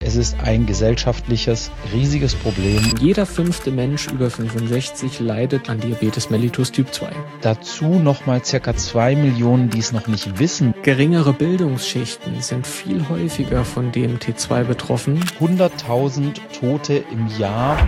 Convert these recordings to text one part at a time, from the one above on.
Es ist ein gesellschaftliches, riesiges Problem. Jeder 5. Mensch über 65 leidet an Diabetes mellitus Typ 2. Dazu nochmal ca. 2 Millionen, die es noch nicht wissen. Geringere Bildungsschichten sind viel häufiger von DMT2 betroffen. 100.000 Tote im Jahr.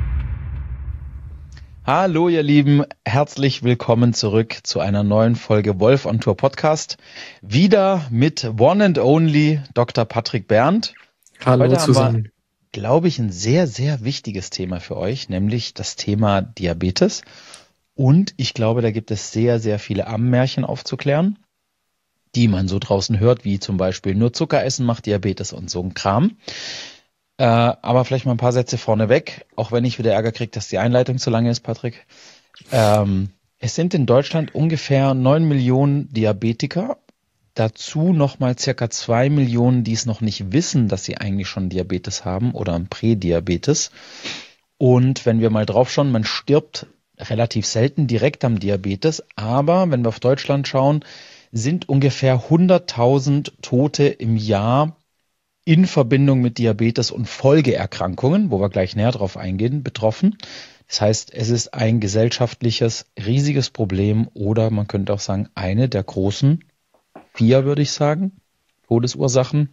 Hallo ihr Lieben, herzlich willkommen zurück zu einer neuen Folge Wolf on Tour Podcast. Wieder mit One and Only Dr. Patrick Berndt. Hallo Heute zusammen. haben wir, glaube ich, ein sehr, sehr wichtiges Thema für euch, nämlich das Thema Diabetes. Und ich glaube, da gibt es sehr, sehr viele Ammenmärchen aufzuklären, die man so draußen hört, wie zum Beispiel nur Zucker essen macht Diabetes und so ein Kram. Aber vielleicht mal ein paar Sätze vorneweg, auch wenn ich wieder Ärger kriege, dass die Einleitung zu lange ist, Patrick. Es sind in Deutschland ungefähr 9 Millionen Diabetiker. Dazu nochmal circa 2 Millionen, die es noch nicht wissen, dass sie eigentlich schon Diabetes haben oder einen Prädiabetes. Und wenn wir mal drauf schauen, man stirbt relativ selten direkt am Diabetes, aber wenn wir auf Deutschland schauen, sind ungefähr 100.000 Tote im Jahr in Verbindung mit Diabetes und Folgeerkrankungen, wo wir gleich näher drauf eingehen, betroffen. Das heißt, es ist ein gesellschaftliches, riesiges Problem oder man könnte auch sagen, eine der großen 4, würde ich sagen, Todesursachen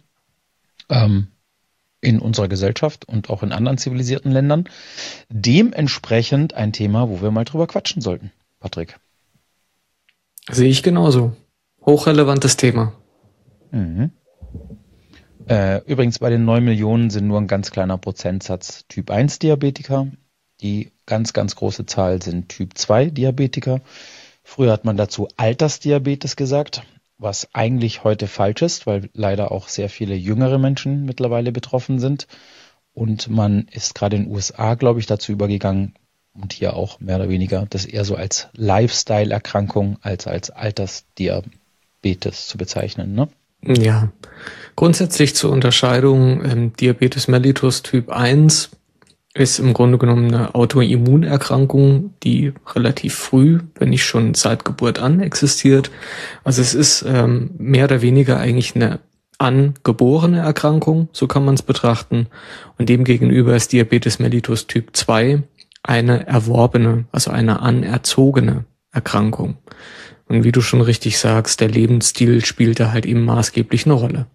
in unserer Gesellschaft und auch in anderen zivilisierten Ländern. Dementsprechend ein Thema, wo wir mal drüber quatschen sollten. Patrick. Sehe ich genauso. Hochrelevantes Thema. Mhm. Übrigens bei den 9 Millionen sind nur ein ganz kleiner Prozentsatz Typ 1 Diabetiker. Die ganz, ganz große Zahl sind Typ 2 Diabetiker. Früher hat man dazu Altersdiabetes gesagt, was eigentlich heute falsch ist, weil leider auch sehr viele jüngere Menschen mittlerweile betroffen sind. Und man ist gerade in den USA, glaube ich, dazu übergegangen und hier auch mehr oder weniger das eher so als Lifestyle-Erkrankung als Altersdiabetes zu bezeichnen, ne? Ja, grundsätzlich zur Unterscheidung, Diabetes mellitus Typ 1 ist im Grunde genommen eine Autoimmunerkrankung, die relativ früh, wenn nicht schon seit Geburt an, existiert. Also es ist mehr oder weniger eigentlich eine angeborene Erkrankung, so kann man es betrachten. Und demgegenüber ist Diabetes mellitus Typ 2 eine erworbene, also eine anerzogene Erkrankung. Und wie du schon richtig sagst, der Lebensstil spielt da halt eben maßgeblich eine Rolle.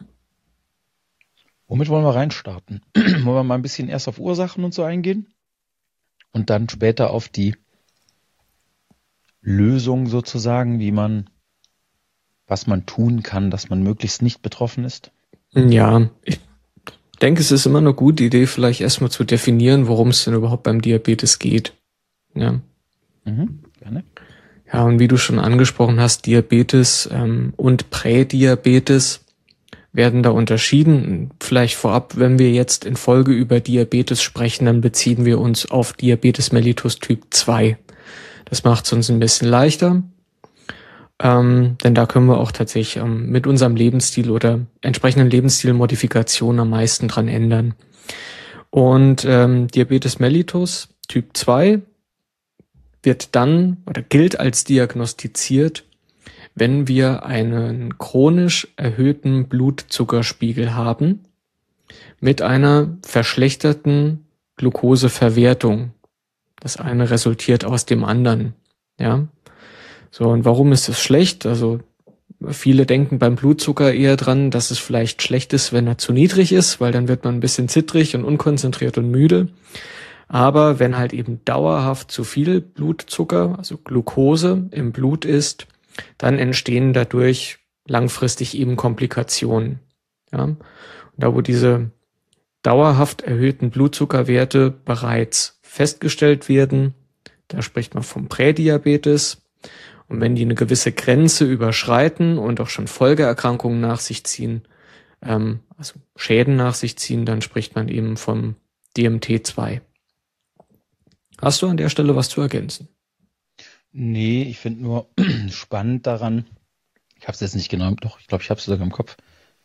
Womit wollen wir reinstarten? Wollen wir mal ein bisschen erst auf Ursachen und so eingehen und dann später auf die Lösung sozusagen, was man tun kann, dass man möglichst nicht betroffen ist? Ja, ich denke, es ist immer eine gute Idee, vielleicht erstmal zu definieren, worum es denn überhaupt beim Diabetes geht. Ja. Gerne. Ja, und wie du schon angesprochen hast, Diabetes und Prädiabetes werden da unterschieden. Vielleicht vorab, wenn wir jetzt in Folge über Diabetes sprechen, dann beziehen wir uns auf Diabetes mellitus Typ 2. Das macht es uns ein bisschen leichter, denn da können wir auch tatsächlich mit unserem Lebensstil oder entsprechenden Lebensstilmodifikationen am meisten dran ändern. Und Diabetes mellitus Typ 2 wird dann oder gilt als diagnostiziert, wenn wir einen chronisch erhöhten Blutzuckerspiegel haben mit einer verschlechterten Glukoseverwertung. Das eine resultiert aus dem anderen. Ja. So, und warum ist es schlecht? Also viele denken beim Blutzucker eher dran, dass es vielleicht schlecht ist, wenn er zu niedrig ist, weil dann wird man ein bisschen zittrig und unkonzentriert und müde. Aber wenn halt eben dauerhaft zu viel Blutzucker, also Glucose im Blut ist, dann entstehen dadurch langfristig eben Komplikationen. Ja? Und da wo diese dauerhaft erhöhten Blutzuckerwerte bereits festgestellt werden, da spricht man vom Prädiabetes. Und wenn die eine gewisse Grenze überschreiten und auch schon Folgeerkrankungen nach sich ziehen, also Schäden nach sich ziehen, dann spricht man eben vom DMT2. Hast du an der Stelle was zu ergänzen? Nee, ich finde nur spannend daran, ich habe es jetzt nicht genau, doch, ich glaube, ich habe es sogar im Kopf,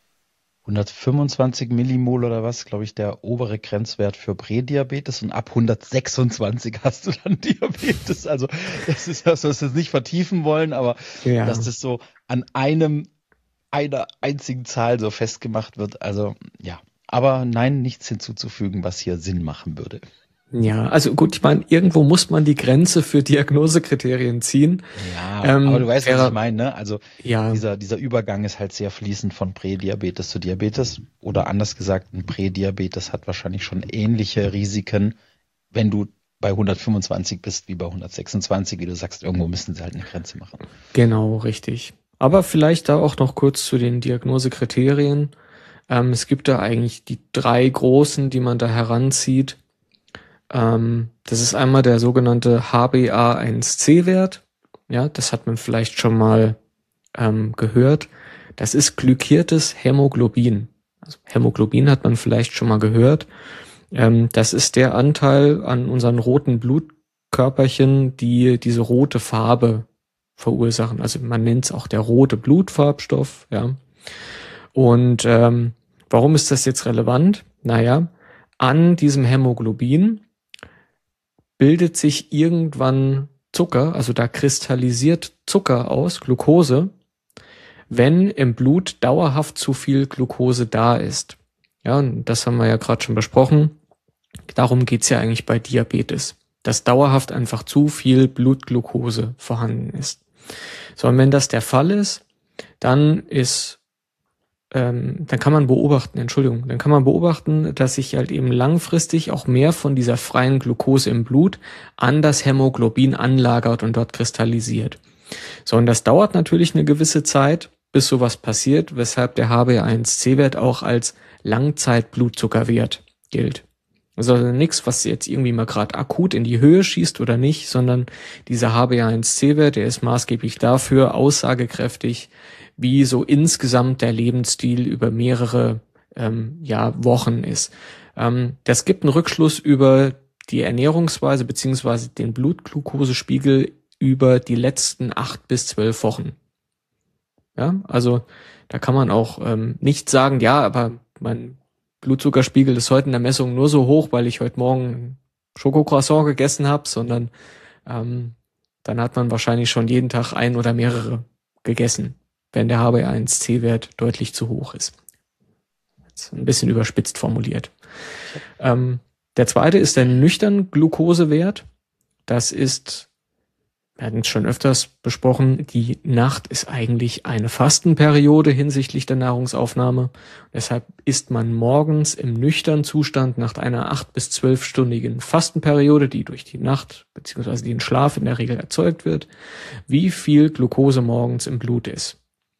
125 Millimol oder was, glaube ich, der obere Grenzwert für Prädiabetes und ab 126 hast du dann Diabetes. Also das ist das, was wir jetzt nicht vertiefen wollen, aber Ja. dass das so an einer einzigen Zahl so festgemacht wird. Also ja, Aber nein, nichts hinzuzufügen, was hier Sinn machen würde. Ja, also gut, ich meine, irgendwo muss man die Grenze für Diagnosekriterien ziehen. Ja, aber du weißt, was ich meine, ne? Also ja. dieser Übergang ist halt sehr fließend von Prädiabetes zu Diabetes. Oder anders gesagt, ein Prädiabetes hat wahrscheinlich schon ähnliche Risiken, wenn du bei 125 bist wie bei 126, wie du sagst, irgendwo müssen sie halt eine Grenze machen. Genau, richtig. Aber vielleicht da auch noch kurz zu den Diagnosekriterien. Es gibt da eigentlich die 3 großen, die man da heranzieht. Das ist einmal der sogenannte HbA1c-Wert. Ja, das hat man vielleicht schon mal gehört. Das ist glykiertes Hämoglobin. Also Hämoglobin hat man vielleicht schon mal gehört. Das ist der Anteil an unseren roten Blutkörperchen, die diese rote Farbe verursachen. Also man nennt es auch der rote Blutfarbstoff. Ja. Und warum ist das jetzt relevant? Naja, an diesem Hämoglobin bildet sich irgendwann Zucker, also da kristallisiert Zucker aus, Glucose, wenn im Blut dauerhaft zu viel Glucose da ist. Ja, und das haben wir ja gerade schon besprochen. Darum geht's ja eigentlich bei Diabetes, dass dauerhaft einfach zu viel Blutglucose vorhanden ist. So, und wenn das der Fall ist, dann kann man beobachten, dass sich halt eben langfristig auch mehr von dieser freien Glucose im Blut an das Hämoglobin anlagert und dort kristallisiert. So, und das dauert natürlich eine gewisse Zeit, bis sowas passiert, weshalb der HbA1c-Wert auch als Langzeitblutzuckerwert gilt. Also nichts, was jetzt irgendwie mal gerade akut in die Höhe schießt oder nicht, sondern dieser HbA1c-Wert, der ist maßgeblich dafür aussagekräftig, wie so insgesamt der Lebensstil über mehrere Wochen ist. Das gibt einen Rückschluss über die Ernährungsweise beziehungsweise den Blutglukosespiegel über die letzten 8 bis 12 Wochen. Ja, also da kann man auch nicht sagen, ja, aber mein Blutzuckerspiegel ist heute in der Messung nur so hoch, weil ich heute Morgen ein Schokocroissant gegessen habe, sondern dann hat man wahrscheinlich schon jeden Tag ein oder mehrere gegessen, wenn der HbA1c-Wert deutlich zu hoch ist. Jetzt ein bisschen überspitzt formuliert. Der zweite ist der nüchterne Glukosewert. Das ist, wir hatten es schon öfters besprochen, die Nacht ist eigentlich eine Fastenperiode hinsichtlich der Nahrungsaufnahme. Deshalb isst man morgens im nüchternen Zustand nach einer 8- bis 12-stündigen Fastenperiode, die durch die Nacht bzw. den Schlaf in der Regel erzeugt wird, wie viel Glucose morgens im Blut ist.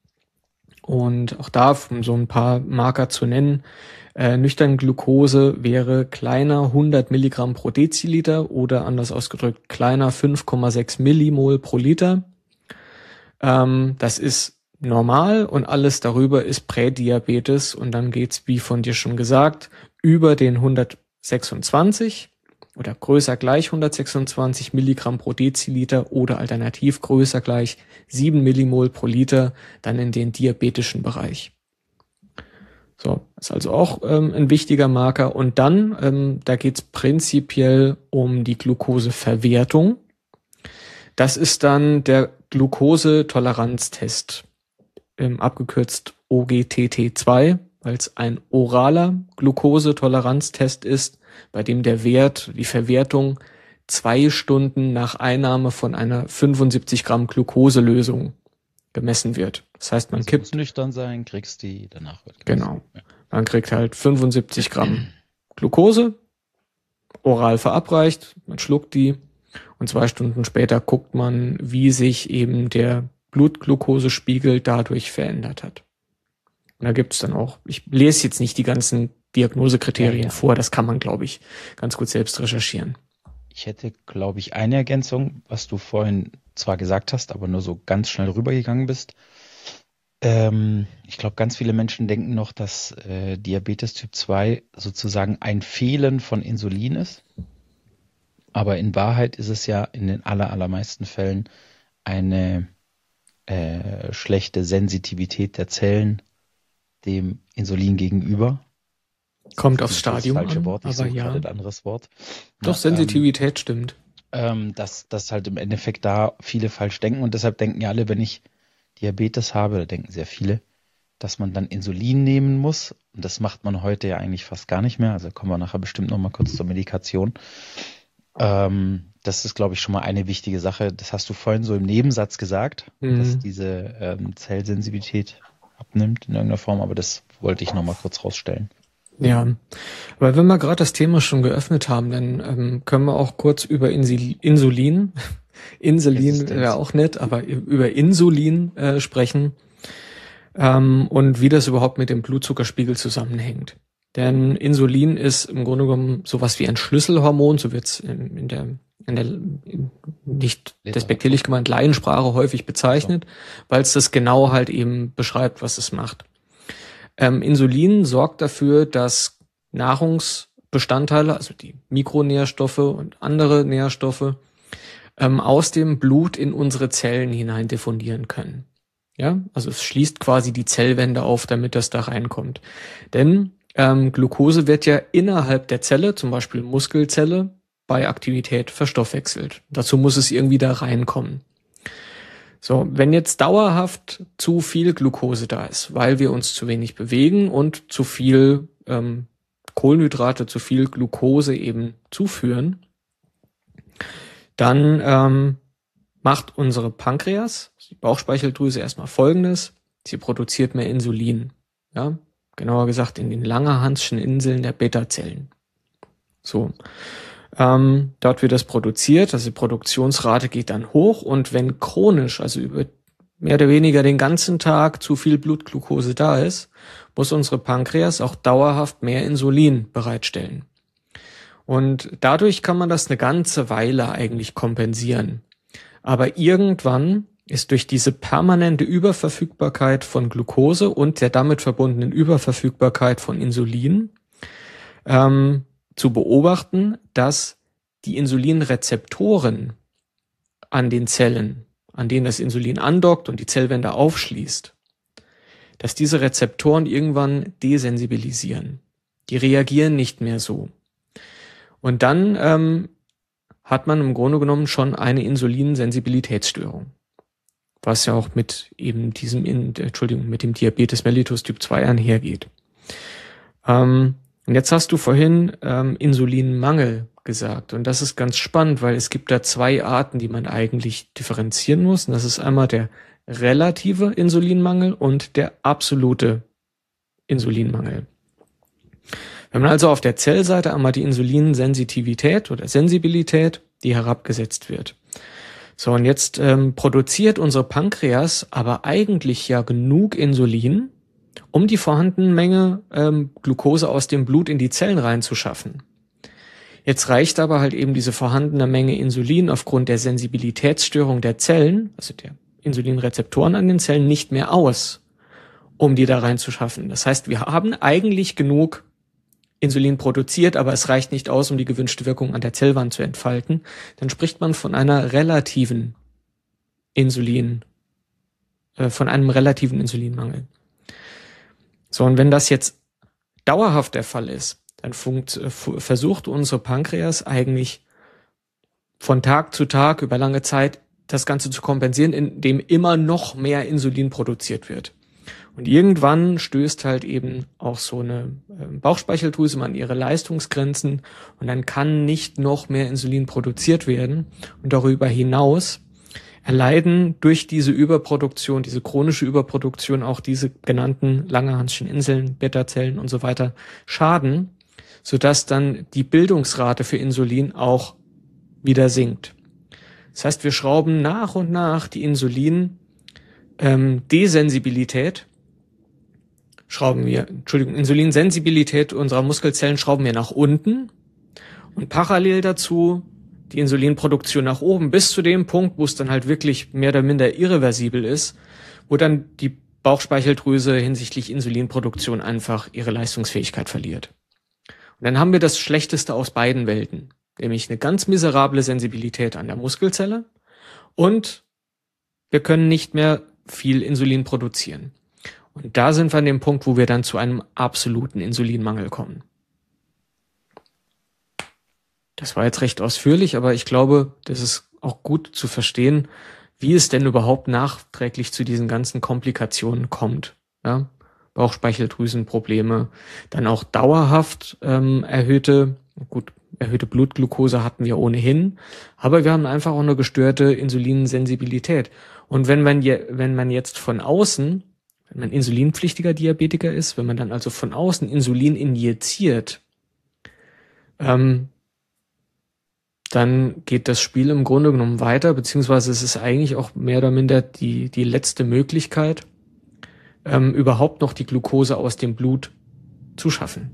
Und auch da, um so ein paar Marker zu nennen, nüchterne Glucose wäre kleiner 100 Milligramm pro Deziliter oder anders ausgedrückt kleiner 5,6 Millimol pro Liter. Das ist normal und alles darüber ist Prädiabetes und dann geht's, wie von dir schon gesagt, über den 126 oder größer gleich 126 Milligramm pro Deziliter oder alternativ größer gleich 7 Millimol pro Liter, dann in den diabetischen Bereich. So, ist also auch ein wichtiger Marker. Und dann, da geht's prinzipiell um die Glukoseverwertung. Das ist dann der Glukosetoleranztest, abgekürzt OGTT2, weil es ein oraler Glukosetoleranztest ist, bei dem der Wert, die Verwertung 2 Stunden nach Einnahme von einer 75 Gramm Glukoselösung gemessen wird. Das heißt, man kippt... Du musst nüchtern sein, kriegst die, danach wird gemessen. Genau. Ja. Man kriegt halt 75 Gramm Glukose, oral verabreicht, man schluckt die und 2 Stunden später guckt man, wie sich eben der Blutglukosespiegel dadurch verändert hat. Und da gibt's dann auch, ich lese jetzt nicht die ganzen Diagnosekriterien vor, das kann man, glaube ich, ganz gut selbst recherchieren. Ich hätte, glaube ich, eine Ergänzung, was du vorhin zwar gesagt hast, aber nur so ganz schnell rübergegangen bist. Ich glaube, ganz viele Menschen denken noch, dass Diabetes Typ 2 sozusagen ein Fehlen von Insulin ist. Aber in Wahrheit ist es ja in den allermeisten Fällen eine schlechte Sensitivität der Zellen dem Insulin gegenüber. Kommt aufs Stadium das falsche Wort, an, ich aber suche ja. gerade ein anderes Wort. Doch, Sensitivität stimmt. Dass halt im Endeffekt da viele falsch denken und deshalb denken ja alle, wenn ich Diabetes habe, da denken sehr viele, dass man dann Insulin nehmen muss. Und das macht man heute ja eigentlich fast gar nicht mehr. Also kommen wir nachher bestimmt noch mal kurz zur Medikation. Das ist, glaube ich, schon mal eine wichtige Sache. Das hast du vorhin so im Nebensatz gesagt, dass diese Zellsensibilität abnimmt in irgendeiner Form. Aber das wollte ich noch mal kurz rausstellen. Ja, aber wenn wir gerade das Thema schon geöffnet haben, dann können wir auch kurz über Insulin wäre auch nett, aber über Insulin sprechen und wie das überhaupt mit dem Blutzuckerspiegel zusammenhängt. Denn Insulin ist im Grunde genommen sowas wie ein Schlüsselhormon, so wird's in der nicht despektierlich gemeint Laiensprache häufig bezeichnet, weil es das genau halt eben beschreibt, was es macht. Insulin sorgt dafür, dass Nahrungsbestandteile, also die Mikronährstoffe und andere Nährstoffe, aus dem Blut in unsere Zellen hinein diffundieren können. Ja, also es schließt quasi die Zellwände auf, damit das da reinkommt. Denn Glucose wird ja innerhalb der Zelle, zum Beispiel Muskelzelle, bei Aktivität verstoffwechselt. Dazu muss es irgendwie da reinkommen. So, wenn jetzt dauerhaft zu viel Glucose da ist, weil wir uns zu wenig bewegen und zu viel Kohlenhydrate, zu viel Glucose eben zuführen, dann macht unsere Pankreas, die Bauchspeicheldrüse, erstmal Folgendes: Sie produziert mehr Insulin. Ja, genauer gesagt in den Langerhanschen Inseln der Beta-Zellen. So. Dort wird das produziert, also die Produktionsrate geht dann hoch, und wenn chronisch, also über mehr oder weniger den ganzen Tag zu viel Blutglucose da ist, muss unsere Pankreas auch dauerhaft mehr Insulin bereitstellen. Und dadurch kann man das eine ganze Weile eigentlich kompensieren. Aber irgendwann ist durch diese permanente Überverfügbarkeit von Glucose und der damit verbundenen Überverfügbarkeit von Insulin zu beobachten, dass die Insulinrezeptoren an den Zellen, an denen das Insulin andockt und die Zellwände aufschließt, dass diese Rezeptoren irgendwann desensibilisieren. Die reagieren nicht mehr so. Und dann hat man im Grunde genommen schon eine Insulinsensibilitätsstörung, was ja auch mit eben mit dem Diabetes mellitus Typ 2 einhergeht. Und jetzt hast du vorhin Insulinmangel gesagt. Und das ist ganz spannend, weil es gibt da zwei Arten, die man eigentlich differenzieren muss. Und das ist einmal der relative Insulinmangel und der absolute Insulinmangel. Wenn man also auf der Zellseite einmal die Insulinsensitivität oder Sensibilität, die herabgesetzt wird. So, und jetzt produziert unsere Pankreas aber eigentlich ja genug Insulin, um die vorhandene Menge Glucose aus dem Blut in die Zellen reinzuschaffen. Jetzt reicht aber halt eben diese vorhandene Menge Insulin aufgrund der Sensibilitätsstörung der Zellen, also der Insulinrezeptoren an den Zellen, nicht mehr aus, um die da reinzuschaffen. Das heißt, wir haben eigentlich genug Insulin produziert, aber es reicht nicht aus, um die gewünschte Wirkung an der Zellwand zu entfalten. Dann spricht man von einer relativen von einem relativen Insulinmangel. So, und wenn das jetzt dauerhaft der Fall ist, dann versucht unsere Pankreas eigentlich von Tag zu Tag über lange Zeit das Ganze zu kompensieren, indem immer noch mehr Insulin produziert wird. Und irgendwann stößt halt eben auch so eine Bauchspeicheldrüse an ihre Leistungsgrenzen, und dann kann nicht noch mehr Insulin produziert werden. Und darüber hinaus erleiden durch diese Überproduktion, diese chronische Überproduktion, auch diese genannten Langerhanschen Inseln, Beta-Zellen und so weiter Schaden, sodass dann die Bildungsrate für Insulin auch wieder sinkt. Das heißt, wir schrauben nach und nach die Insulinsensibilität unserer Muskelzellen schrauben wir nach unten, und parallel dazu die Insulinproduktion nach oben bis zu dem Punkt, wo es dann halt wirklich mehr oder minder irreversibel ist, wo dann die Bauchspeicheldrüse hinsichtlich Insulinproduktion einfach ihre Leistungsfähigkeit verliert. Und dann haben wir das Schlechteste aus beiden Welten, nämlich eine ganz miserable Sensibilität an der Muskelzelle, und wir können nicht mehr viel Insulin produzieren. Und da sind wir an dem Punkt, wo wir dann zu einem absoluten Insulinmangel kommen. Das war jetzt recht ausführlich, aber ich glaube, das ist auch gut zu verstehen, wie es denn überhaupt nachträglich zu diesen ganzen Komplikationen kommt. Ja? Bauchspeicheldrüsenprobleme, dann auch dauerhaft erhöhte Blutglucose hatten wir ohnehin, aber wir haben einfach auch eine gestörte Insulinsensibilität. Und wenn man jetzt von außen, wenn man insulinpflichtiger Diabetiker ist, wenn man dann also von außen Insulin injiziert, dann geht das Spiel im Grunde genommen weiter, beziehungsweise es ist eigentlich auch mehr oder minder die letzte Möglichkeit, überhaupt noch die Glucose aus dem Blut zu schaffen.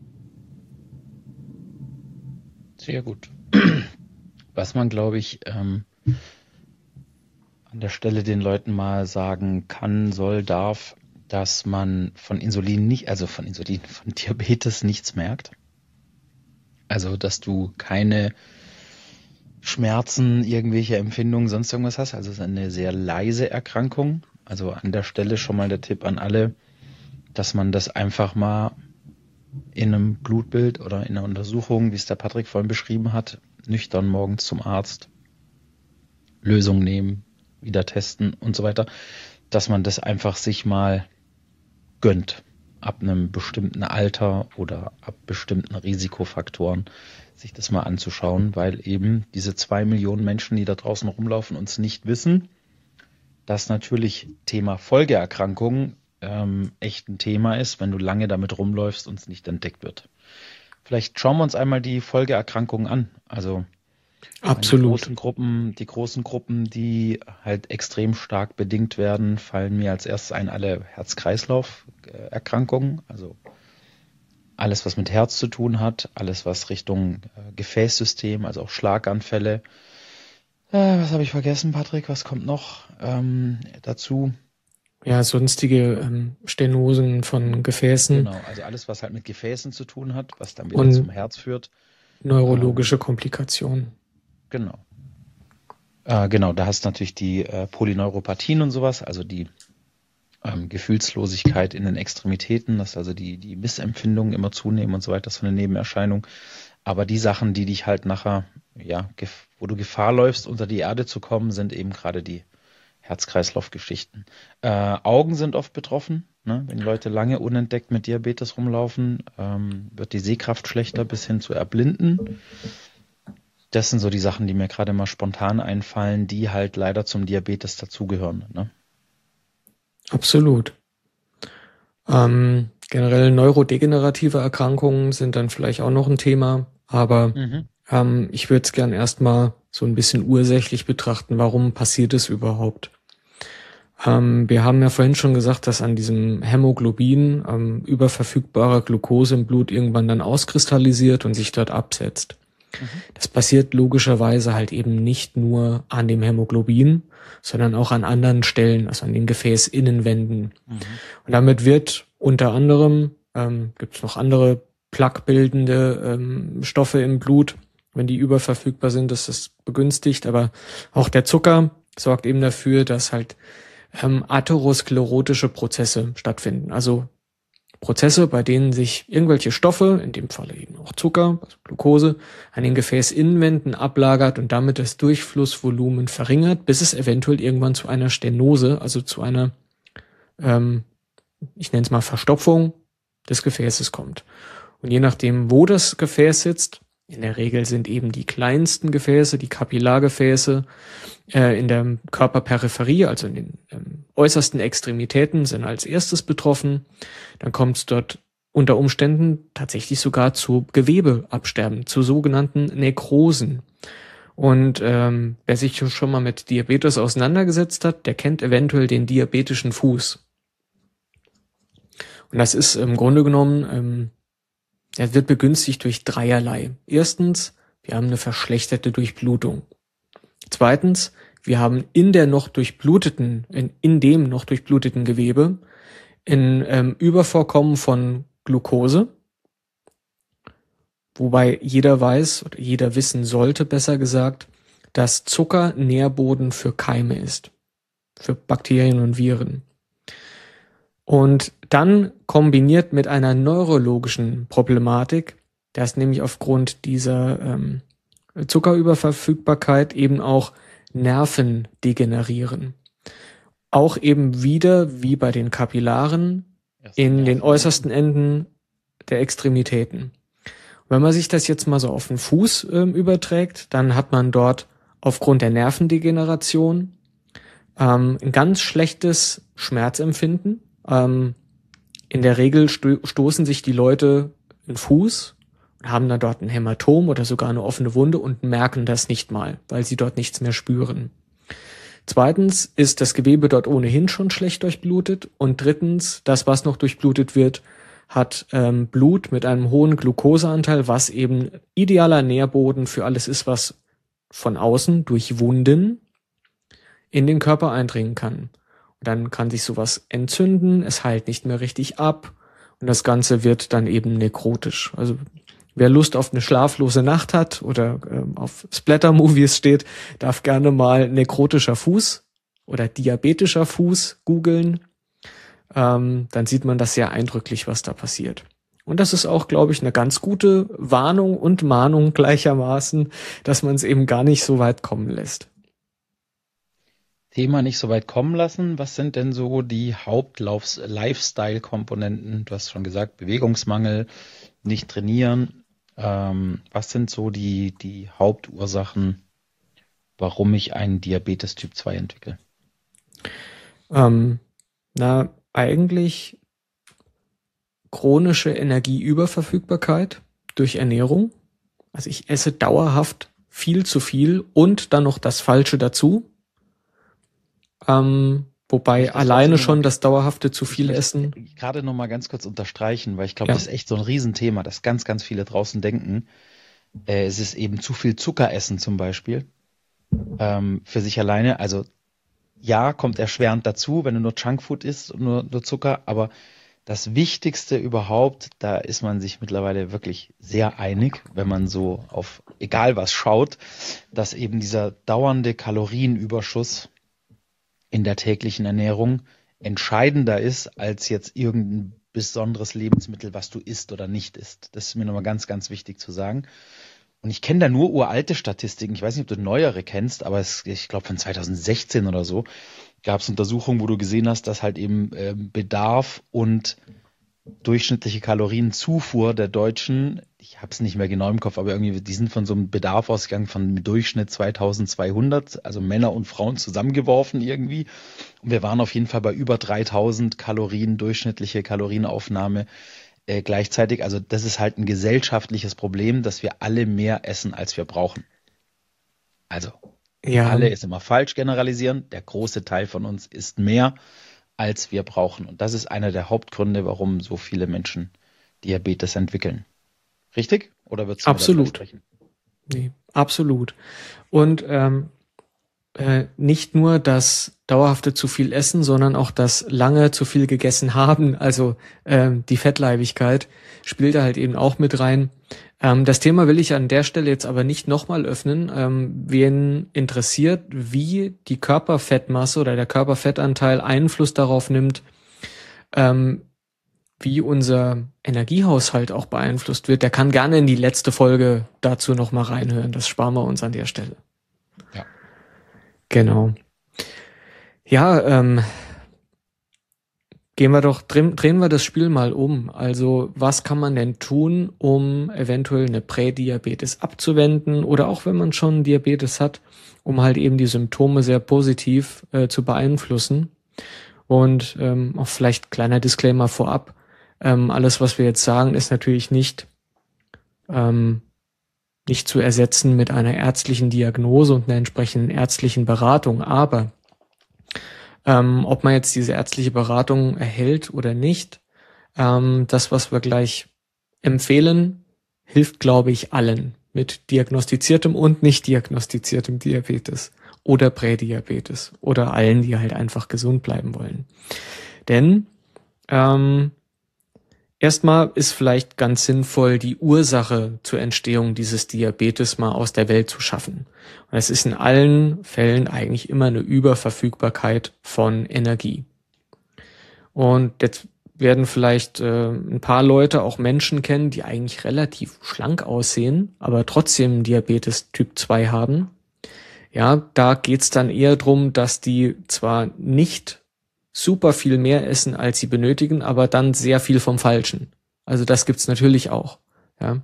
Sehr gut. Was man, glaube ich, an der Stelle den Leuten mal sagen kann, soll, darf, dass man von Diabetes nichts merkt. Also, dass du keine Schmerzen, irgendwelche Empfindungen, sonst irgendwas hast. Also, es ist eine sehr leise Erkrankung. Also, an der Stelle schon mal der Tipp an alle, dass man das einfach mal in einem Blutbild oder in einer Untersuchung, wie es der Patrick vorhin beschrieben hat, nüchtern morgens zum Arzt, Lösung nehmen, wieder testen und so weiter, dass man das einfach sich mal gönnt, ab einem bestimmten Alter oder ab bestimmten Risikofaktoren, sich das mal anzuschauen, weil eben diese 2 Millionen Menschen, die da draußen rumlaufen, uns nicht wissen, dass natürlich Thema Folgeerkrankungen echt ein Thema ist, wenn du lange damit rumläufst und es nicht entdeckt wird. Vielleicht schauen wir uns einmal die Folgeerkrankungen an. Also absolut. Die großen Gruppen, die halt extrem stark bedingt werden, fallen mir als erstes ein alle Herz-Kreislauf-Erkrankungen. Also alles, was mit Herz zu tun hat, alles, was Richtung Gefäßsystem, also auch Schlaganfälle. Was habe ich vergessen, Patrick? Was kommt noch dazu? Ja, sonstige Stenosen von Gefäßen. Genau, also alles, was halt mit Gefäßen zu tun hat, was dann wieder zum Herz führt. Neurologische Komplikationen. Genau. Genau, da hast du natürlich die Polyneuropathien und sowas, also die Gefühlslosigkeit in den Extremitäten, dass also die Missempfindungen immer zunehmen und so weiter, das ist so eine Nebenerscheinung. Aber die Sachen, die dich halt nachher, ja, wo du Gefahr läufst, unter die Erde zu kommen, sind eben gerade die Herz-Kreislauf-Geschichten. Augen sind oft betroffen, ne? Wenn Leute lange unentdeckt mit Diabetes rumlaufen, wird die Sehkraft schlechter bis hin zu Erblinden. Das sind so die Sachen, die mir gerade mal spontan einfallen, die halt leider zum Diabetes dazugehören. Ne? Absolut. Generell neurodegenerative Erkrankungen sind dann vielleicht auch noch ein Thema, aber ich würde es gern erstmal so ein bisschen ursächlich betrachten, warum passiert es überhaupt. Wir haben ja vorhin schon gesagt, dass an diesem Hämoglobin überverfügbare Glucose im Blut irgendwann dann auskristallisiert und sich dort absetzt. Das passiert logischerweise halt eben nicht nur an dem Hämoglobin, sondern auch an anderen Stellen, also an den Gefäßinnenwänden. Und damit wird unter anderem, gibt es noch andere plaquebildende Stoffe im Blut, wenn die überverfügbar sind, ist das begünstigt, aber auch der Zucker sorgt eben dafür, dass halt atherosklerotische Prozesse stattfinden. Also Prozesse, bei denen sich irgendwelche Stoffe, in dem Falle eben auch Zucker, also Glucose, an den Gefäßinnenwänden ablagert und damit das Durchflussvolumen verringert, bis es eventuell irgendwann zu einer Stenose, also zu einer, ich nenne es mal Verstopfung des Gefäßes kommt. Und je nachdem, wo das Gefäß sitzt, in der Regel sind eben die kleinsten Gefäße, die Kapillargefäße in der Körperperipherie, also in den äußersten Extremitäten, sind als erstes betroffen. Dann kommt es dort unter Umständen tatsächlich sogar zu Gewebeabsterben, zu sogenannten Nekrosen. Und wer sich schon mal mit Diabetes auseinandergesetzt hat, der kennt eventuell den diabetischen Fuß. Und das ist im Grunde genommen, er wird begünstigt durch dreierlei. Erstens, wir haben eine verschlechterte Durchblutung. Zweitens, wir haben in dem noch durchbluteten Gewebe ein Übervorkommen von Glucose, wobei jeder weiß oder jeder wissen sollte, besser gesagt, dass Zucker Nährboden für Keime ist, für Bakterien und Viren. Und dann kombiniert mit einer neurologischen Problematik, dass nämlich aufgrund dieser Zuckerüberverfügbarkeit eben auch Nerven degenerieren. Auch eben wieder, wie bei den Kapillaren, in den äußersten Enden der Extremitäten. Wenn man sich das jetzt mal so auf den Fuß überträgt, dann hat man dort aufgrund der Nervendegeneration ein ganz schlechtes Schmerzempfinden. In der Regel stoßen sich die Leute in den Fuß, haben dann dort ein Hämatom oder sogar eine offene Wunde und merken das nicht mal, weil sie dort nichts mehr spüren. Zweitens ist das Gewebe dort ohnehin schon schlecht durchblutet und drittens, das, was noch durchblutet wird, hat Blut mit einem hohen Glukoseanteil, was eben idealer Nährboden für alles ist, was von außen durch Wunden in den Körper eindringen kann. Und dann kann sich sowas entzünden, es heilt nicht mehr richtig ab und das Ganze wird dann eben nekrotisch. Also wer Lust auf eine schlaflose Nacht hat oder auf Splatter-Movies steht, darf gerne mal nekrotischer Fuß oder diabetischer Fuß googeln. Dann sieht man das sehr eindrücklich, was da passiert. Und das ist auch, glaube ich, eine ganz gute Warnung und Mahnung gleichermaßen, dass man es eben gar nicht so weit kommen lässt. Thema nicht so weit kommen lassen. Was sind denn so die Haupt-Lifestyle-Komponenten? Du hast schon gesagt, Bewegungsmangel, nicht trainieren. Was sind so die Hauptursachen, warum ich einen Diabetes Typ 2 entwickle? Eigentlich chronische Energieüberverfügbarkeit durch Ernährung. Also ich esse dauerhaft viel zu viel und dann noch das Falsche dazu. Wobei alleine schon das dauerhafte zu viel Essen. Gerade noch mal ganz kurz unterstreichen, weil ich glaube, das ist echt so ein Riesenthema, das ganz, ganz viele draußen denken. Es ist eben zu viel Zucker essen zum Beispiel für sich alleine. Also ja, kommt erschwerend dazu, wenn du nur Junkfood isst und nur Zucker, aber das Wichtigste überhaupt, da ist man sich mittlerweile wirklich sehr einig, wenn man so auf egal was schaut, dass eben dieser dauernde Kalorienüberschuss in der täglichen Ernährung entscheidender ist als jetzt irgendein besonderes Lebensmittel, was du isst oder nicht isst. Das ist mir nochmal ganz, ganz wichtig zu sagen. Und ich kenne da nur uralte Statistiken. Ich weiß nicht, ob du neuere kennst, aber ich glaube von 2016 oder so gab es Untersuchungen, wo du gesehen hast, dass halt eben Bedarf und durchschnittliche Kalorienzufuhr der Deutschen, ich habe es nicht mehr genau im Kopf, aber irgendwie, die sind von so einem Bedarf ausgegangen von im Durchschnitt 2200, also Männer und Frauen zusammengeworfen irgendwie. Und wir waren auf jeden Fall bei über 3000 Kalorien, durchschnittliche Kalorienaufnahme gleichzeitig. Also das ist halt ein gesellschaftliches Problem, dass wir alle mehr essen, als wir brauchen. Also alle ist immer falsch generalisieren. Der große Teil von uns isst mehr, als wir brauchen. Und das ist einer der Hauptgründe, warum so viele Menschen Diabetes entwickeln. Richtig? Oder würdest du absolut sprechen? Nee, absolut. Und nicht nur das dauerhafte zu viel Essen, sondern auch das lange zu viel gegessen haben, also die Fettleibigkeit, spielt da halt eben auch mit rein. Das Thema will ich an der Stelle jetzt aber nicht nochmal öffnen. Wen interessiert, wie die Körperfettmasse oder der Körperfettanteil Einfluss darauf nimmt, wie unser Energiehaushalt auch beeinflusst wird, der kann gerne in die letzte Folge dazu nochmal reinhören. Das sparen wir uns an der Stelle. Ja. Genau. Ja, drehen wir das Spiel mal um. Also was kann man denn tun, um eventuell eine Prädiabetes abzuwenden oder auch wenn man schon Diabetes hat, um halt eben die Symptome sehr positiv zu beeinflussen. Und auch vielleicht kleiner Disclaimer vorab. Alles, was wir jetzt sagen, ist natürlich nicht zu ersetzen mit einer ärztlichen Diagnose und einer entsprechenden ärztlichen Beratung. Aber ob man jetzt diese ärztliche Beratung erhält oder nicht, das, was wir gleich empfehlen, hilft, glaube ich, allen mit diagnostiziertem und nicht diagnostiziertem Diabetes oder Prädiabetes oder allen, die halt einfach gesund bleiben wollen. Denn erstmal ist vielleicht ganz sinnvoll, die Ursache zur Entstehung dieses Diabetes mal aus der Welt zu schaffen. Und es ist in allen Fällen eigentlich immer eine Überverfügbarkeit von Energie. Und jetzt werden vielleicht ein paar Leute auch Menschen kennen, die eigentlich relativ schlank aussehen, aber trotzdem Diabetes Typ 2 haben. Ja, da geht's dann eher drum, dass die zwar nicht super viel mehr essen, als sie benötigen, aber dann sehr viel vom Falschen. Also das gibt's natürlich auch. Ja.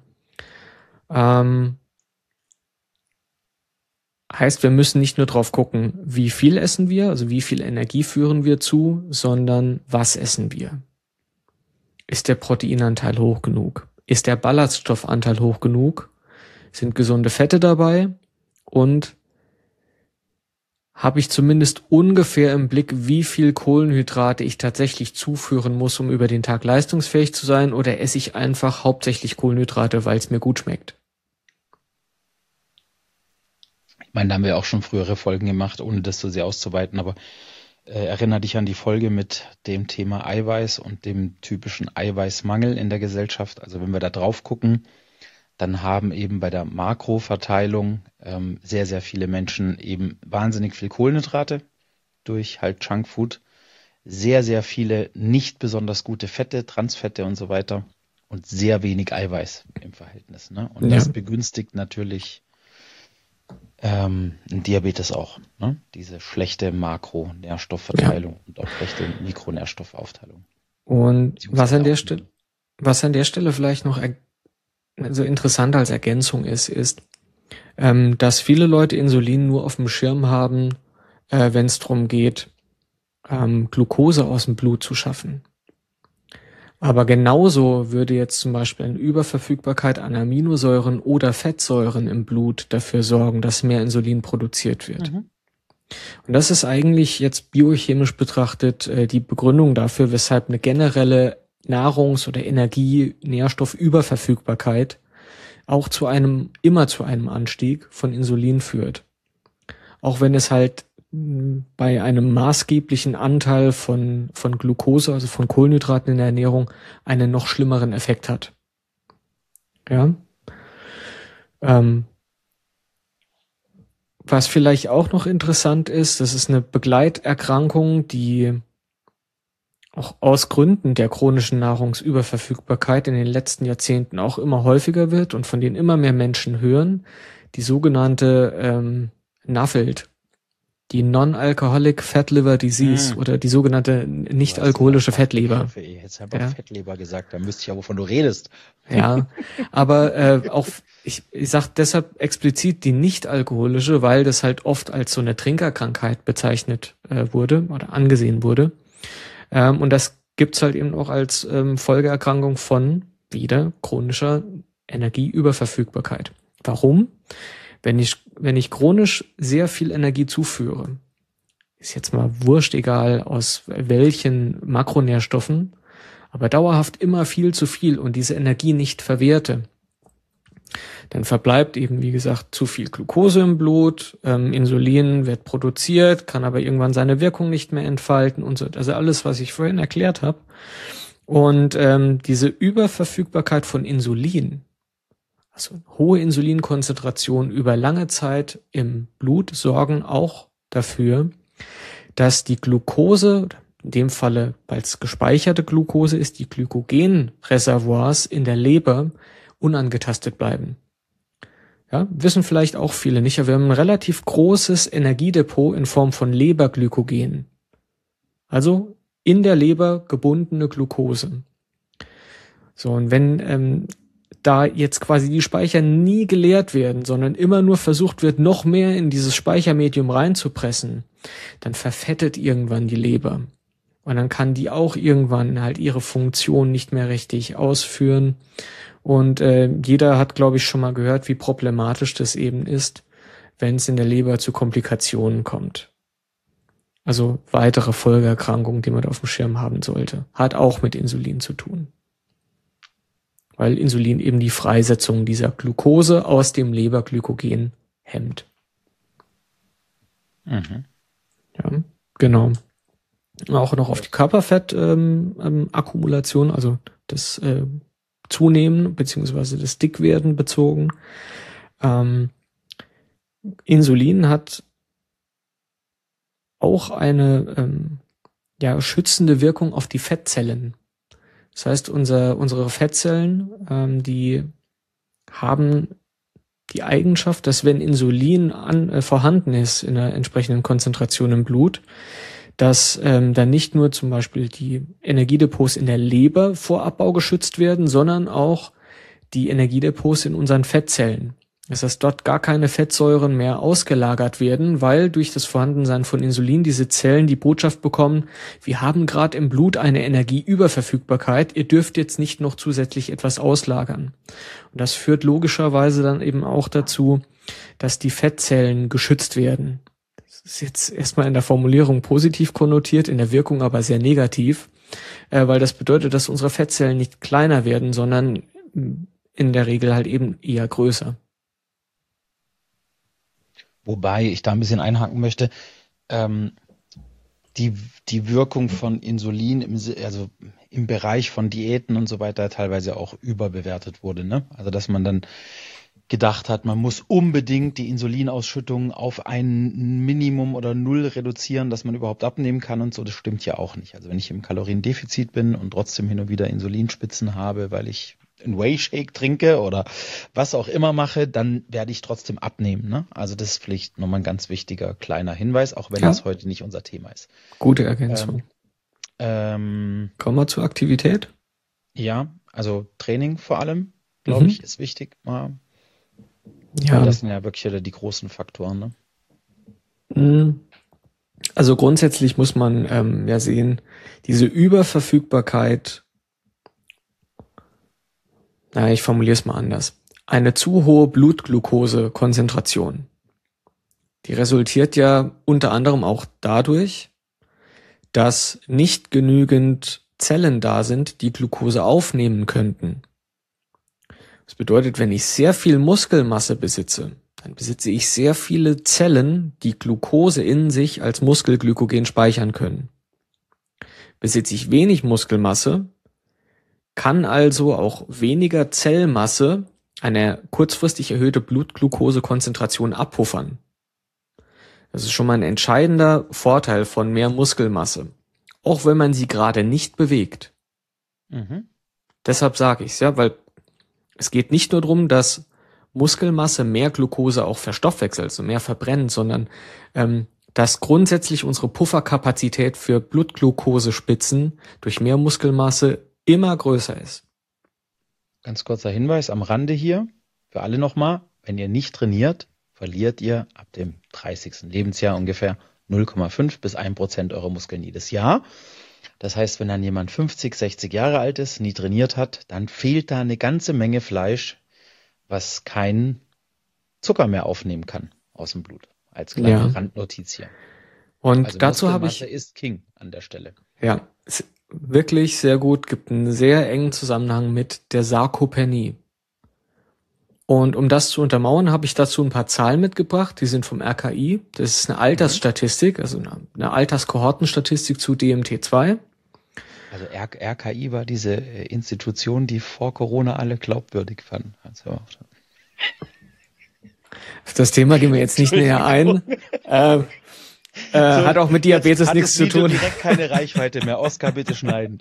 Heißt, wir müssen nicht nur drauf gucken, wie viel essen wir, also wie viel Energie führen wir zu, sondern was essen wir. Ist der Proteinanteil hoch genug? Ist der Ballaststoffanteil hoch genug? Sind gesunde Fette dabei? Und habe ich zumindest ungefähr im Blick, wie viel Kohlenhydrate ich tatsächlich zuführen muss, um über den Tag leistungsfähig zu sein, oder esse ich einfach hauptsächlich Kohlenhydrate, weil es mir gut schmeckt? Ich meine, da haben wir auch schon frühere Folgen gemacht, ohne das so sehr auszuweiten, aber erinnere dich an die Folge mit dem Thema Eiweiß und dem typischen Eiweißmangel in der Gesellschaft. Also wenn wir da drauf gucken, dann haben eben bei der Makroverteilung sehr, sehr viele Menschen eben wahnsinnig viel Kohlenhydrate durch halt Junkfood, sehr, sehr viele nicht besonders gute Fette, Transfette und so weiter und sehr wenig Eiweiß im Verhältnis. Ne? Und das begünstigt natürlich Diabetes auch. Ne? Diese schlechte Makronährstoffverteilung und auch schlechte Mikronährstoffaufteilung. Und was an der Stelle vielleicht noch so interessant als Ergänzung ist, dass viele Leute Insulin nur auf dem Schirm haben, wenn es darum geht, Glucose aus dem Blut zu schaffen. Aber genauso würde jetzt zum Beispiel eine Überverfügbarkeit an Aminosäuren oder Fettsäuren im Blut dafür sorgen, dass mehr Insulin produziert wird. Mhm. Und das ist eigentlich jetzt biochemisch betrachtet die Begründung dafür, weshalb eine generelle Nahrungs- oder Nährstoffüberverfügbarkeit auch immer zu einem Anstieg von Insulin führt. Auch wenn es halt bei einem maßgeblichen Anteil von Glucose, also von Kohlenhydraten in der Ernährung, einen noch schlimmeren Effekt hat. Ja. Was vielleicht auch noch interessant ist, das ist eine Begleiterkrankung, die auch aus Gründen der chronischen Nahrungsüberverfügbarkeit in den letzten Jahrzehnten auch immer häufiger wird und von denen immer mehr Menschen hören, die sogenannte NAFLD, die Non-Alcoholic Fat Liver Disease oder die sogenannte nicht-alkoholische Fettleber. Jetzt habe ich Fettleber gesagt, da müsste ich ja, wovon du redest. Ja, aber auch ich sage deshalb explizit die nicht-alkoholische, weil das halt oft als so eine Trinkerkrankheit bezeichnet wurde oder angesehen wurde. Und das gibt's halt eben auch als Folgeerkrankung von wieder chronischer Energieüberverfügbarkeit. Warum? Wenn ich chronisch sehr viel Energie zuführe, ist jetzt mal wurscht egal aus welchen Makronährstoffen, aber dauerhaft immer viel zu viel und diese Energie nicht verwerte, dann verbleibt eben, wie gesagt, zu viel Glucose im Blut, Insulin wird produziert, kann aber irgendwann seine Wirkung nicht mehr entfalten und so. Also alles, was ich vorhin erklärt habe. Und diese Überverfügbarkeit von Insulin, also hohe Insulinkonzentration über lange Zeit im Blut, sorgen auch dafür, dass die Glucose, in dem Falle, weil es gespeicherte Glucose ist, die Glykogenreservoirs in der Leber unangetastet bleiben. Ja, wissen vielleicht auch viele nicht, aber wir haben ein relativ großes Energiedepot in Form von Leberglykogen. Also in der Leber gebundene Glucose. So, und wenn da jetzt quasi die Speicher nie geleert werden, sondern immer nur versucht wird, noch mehr in dieses Speichermedium reinzupressen, dann verfettet irgendwann die Leber. Und dann kann die auch irgendwann halt ihre Funktion nicht mehr richtig ausführen. Und jeder hat, glaube ich, schon mal gehört, wie problematisch das eben ist, wenn es in der Leber zu Komplikationen kommt. Also weitere Folgeerkrankungen, die man da auf dem Schirm haben sollte. Hat auch mit Insulin zu tun. Weil Insulin eben die Freisetzung dieser Glucose aus dem Leberglykogen hemmt. Mhm. Ja, genau. Auch noch auf die Körperfettakkumulation, also das Zunehmen beziehungsweise das Dickwerden bezogen. Insulin hat auch eine schützende Wirkung auf die Fettzellen. Das heißt, unsere Fettzellen, die haben die Eigenschaft, dass wenn Insulin vorhanden ist in einer entsprechenden Konzentration im Blut, dass dann nicht nur zum Beispiel die Energiedepots in der Leber vor Abbau geschützt werden, sondern auch die Energiedepots in unseren Fettzellen. Das heißt, dort gar keine Fettsäuren mehr ausgelagert werden, weil durch das Vorhandensein von Insulin diese Zellen die Botschaft bekommen, wir haben gerade im Blut eine Energieüberverfügbarkeit, ihr dürft jetzt nicht noch zusätzlich etwas auslagern. Und das führt logischerweise dann eben auch dazu, dass die Fettzellen geschützt werden. Das ist jetzt erstmal in der Formulierung positiv konnotiert, in der Wirkung aber sehr negativ, weil das bedeutet, dass unsere Fettzellen nicht kleiner werden, sondern in der Regel halt eben eher größer. Wobei ich da ein bisschen einhaken möchte, die Wirkung von Insulin im Bereich von Diäten und so weiter teilweise auch überbewertet wurde, ne? Also dass man dann gedacht hat, man muss unbedingt die Insulinausschüttung auf ein Minimum oder Null reduzieren, dass man überhaupt abnehmen kann und so. Das stimmt ja auch nicht. Also wenn ich im Kaloriendefizit bin und trotzdem hin und wieder Insulinspitzen habe, weil ich einen Whey-Shake trinke oder was auch immer mache, dann werde ich trotzdem abnehmen, ne? Also das ist vielleicht nochmal ein ganz wichtiger kleiner Hinweis, auch wenn das heute nicht unser Thema ist. Gute Ergänzung. Kommen wir zur Aktivität? Ja, also Training vor allem, glaube ich, ist wichtig. Ja. Das sind ja wirklich die großen Faktoren, ne? Also grundsätzlich muss man ja sehen, diese Überverfügbarkeit, ich formuliere es mal anders. Eine zu hohe Blutglukosekonzentration, die resultiert ja unter anderem auch dadurch, dass nicht genügend Zellen da sind, die Glucose aufnehmen könnten. Das bedeutet, wenn ich sehr viel Muskelmasse besitze, dann besitze ich sehr viele Zellen, die Glucose in sich als Muskelglykogen speichern können. Besitze ich wenig Muskelmasse, kann also auch weniger Zellmasse eine kurzfristig erhöhte Blutglukosekonzentration abpuffern. Das ist schon mal ein entscheidender Vorteil von mehr Muskelmasse, auch wenn man sie gerade nicht bewegt. Deshalb sage ich es, ja, weil es geht nicht nur darum, dass Muskelmasse mehr Glucose auch verstoffwechselt, also mehr verbrennt, sondern dass grundsätzlich unsere Pufferkapazität für Blutglukosespitzen durch mehr Muskelmasse immer größer ist. Ganz kurzer Hinweis am Rande hier, für alle nochmal, wenn ihr nicht trainiert, verliert ihr ab dem 30. Lebensjahr ungefähr 0,5 bis 1% eurer Muskeln jedes Jahr. Das heißt, wenn dann jemand 50, 60 Jahre alt ist, nie trainiert hat, dann fehlt da eine ganze Menge Fleisch, was kein Zucker mehr aufnehmen kann aus dem Blut. Als kleine Randnotiz hier. Und also dazu habe ich... Muskelmasse ist King an der Stelle. Ja, wirklich sehr gut, gibt einen sehr engen Zusammenhang mit der Sarkopenie. Und um das zu untermauern, habe ich dazu ein paar Zahlen mitgebracht, die sind vom RKI. Das ist eine Altersstatistik, also eine Alterskohortenstatistik zu DMT2. Also RKI war diese Institution, die vor Corona alle glaubwürdig fanden. Also auf das Thema gehen wir jetzt nicht näher ein. Hat auch mit Diabetes nichts zu tun. Direkt keine Reichweite mehr. Oskar, bitte schneiden.